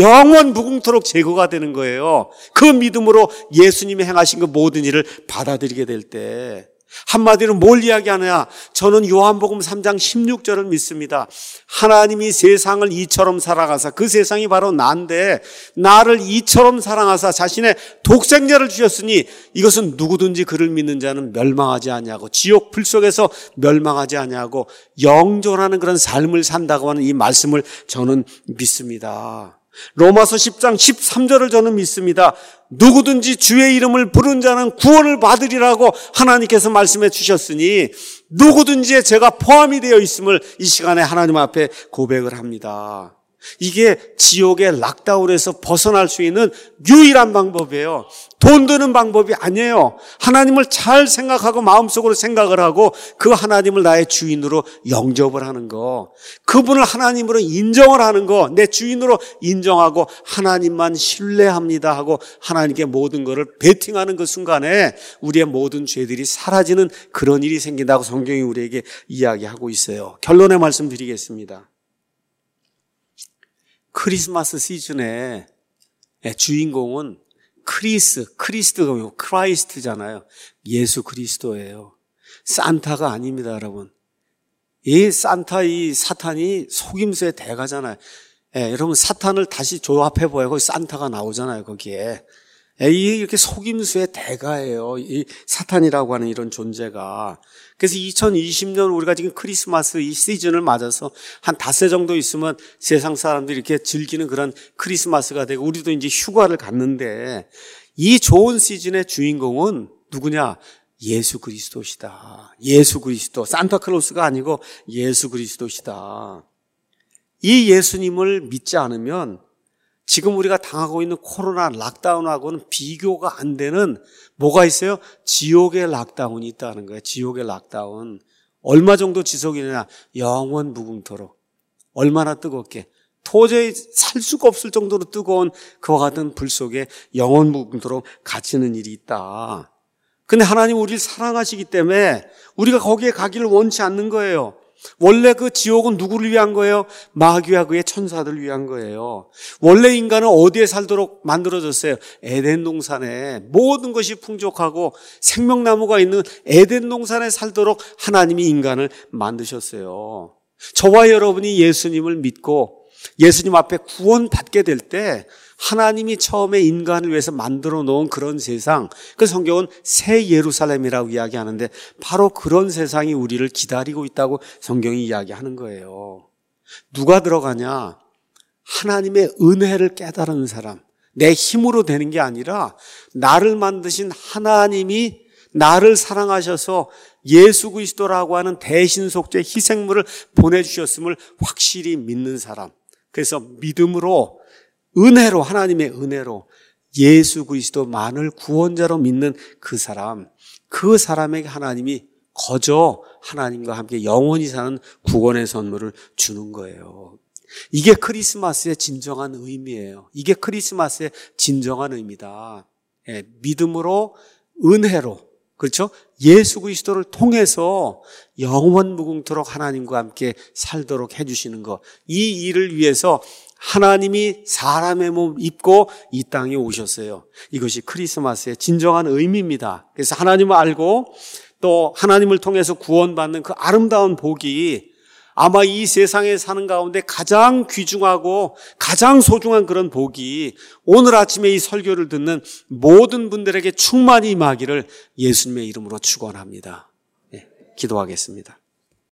영원무궁토록 제거가 되는 거예요. 그 믿음으로 예수님이 행하신 그 모든 일을 받아들이게 될 때 한마디로 뭘 이야기하느냐? 저는 요한복음 3장 16절을 믿습니다. 하나님이 세상을 이처럼 사랑하사, 그 세상이 바로 나인데 나를 이처럼 사랑하사 자신의 독생자를 주셨으니 이것은 누구든지 그를 믿는 자는 멸망하지 아니하고 지옥 불 속에서 멸망하지 아니하고 영존하는 그런 삶을 산다고 하는 이 말씀을 저는 믿습니다. 로마서 10장 13절을 저는 믿습니다. 누구든지 주의 이름을 부른 자는 구원을 받으리라고 하나님께서 말씀해 주셨으니 누구든지의 죄가 포함이 되어 있음을 이 시간에 하나님 앞에 고백을 합니다. 이게 지옥의 락다운에서 벗어날 수 있는 유일한 방법이에요. 돈 드는 방법이 아니에요. 하나님을 잘 생각하고 마음속으로 생각을 하고 그 하나님을 나의 주인으로 영접을 하는 거, 그분을 하나님으로 인정을 하는 거, 내 주인으로 인정하고 하나님만 신뢰합니다 하고 하나님께 모든 것을 베팅하는 그 순간에 우리의 모든 죄들이 사라지는 그런 일이 생긴다고 성경이 우리에게 이야기하고 있어요. 결론의 말씀 드리겠습니다. 크리스마스 시즌에 주인공은 크리스트가 크라이스트잖아요. 예수 그리스도예요. 산타가 아닙니다, 여러분. 이 사탄이 속임수의 대가잖아요. 여러분, 사탄을 다시 조합해 보아요. 거기 산타가 나오잖아요, 거기에. 이렇게 속임수의 대가예요. 이 사탄이라고 하는 이런 존재가. 그래서 2020년 우리가 지금 크리스마스 이 시즌을 맞아서 한 닷새 정도 있으면 세상 사람들이 이렇게 즐기는 그런 크리스마스가 되고 우리도 이제 휴가를 갔는데 이 좋은 시즌의 주인공은 누구냐? 예수 그리스도시다. 예수 그리스도. 산타클로스가 아니고 예수 그리스도시다. 이 예수님을 믿지 않으면 지금 우리가 당하고 있는 코로나 락다운하고는 비교가 안 되는 뭐가 있어요? 지옥의 락다운이 있다는 거예요. 지옥의 락다운. 얼마 정도 지속이냐? 영원 무궁토록. 얼마나 뜨겁게. 도저히 살 수가 없을 정도로 뜨거운 그와 같은 불 속에 영원 무궁토록 갇히는 일이 있다. 근데 하나님 우리를 사랑하시기 때문에 우리가 거기에 가기를 원치 않는 거예요. 원래 그 지옥은 누구를 위한 거예요? 마귀와 그의 천사들을 위한 거예요. 원래 인간은 어디에 살도록 만들어졌어요? 에덴 동산에 모든 것이 풍족하고 생명나무가 있는 에덴 동산에 살도록 하나님이 인간을 만드셨어요. 저와 여러분이 예수님을 믿고 예수님 앞에 구원받게 될 때 하나님이 처음에 인간을 위해서 만들어 놓은 그런 세상, 그 성경은 새 예루살렘이라고 이야기하는데 바로 그런 세상이 우리를 기다리고 있다고 성경이 이야기하는 거예요. 누가 들어가냐? 하나님의 은혜를 깨달은 사람. 내 힘으로 되는 게 아니라 나를 만드신 하나님이 나를 사랑하셔서 예수 그리스도라고 하는 대신속죄 희생물을 보내주셨음을 확실히 믿는 사람. 그래서 믿음으로 은혜로, 하나님의 은혜로 예수 그리스도만을 구원자로 믿는 그 사람, 그 사람에게 하나님이 거저 하나님과 함께 영원히 사는 구원의 선물을 주는 거예요. 이게 크리스마스의 진정한 의미예요. 이게 크리스마스의 진정한 의미다. 예, 믿음으로, 은혜로, 그렇죠? 예수 그리스도를 통해서 영원 무궁토록 하나님과 함께 살도록 해주시는 것. 이 일을 위해서 하나님이 사람의 몸 입고 이 땅에 오셨어요. 이것이 크리스마스의 진정한 의미입니다. 그래서 하나님을 알고 또 하나님을 통해서 구원받는 그 아름다운 복이 아마 이 세상에 사는 가운데 가장 귀중하고 가장 소중한 그런 복이 오늘 아침에 이 설교를 듣는 모든 분들에게 충만히 임하기를 예수님의 이름으로 축원합니다. 네, 기도하겠습니다.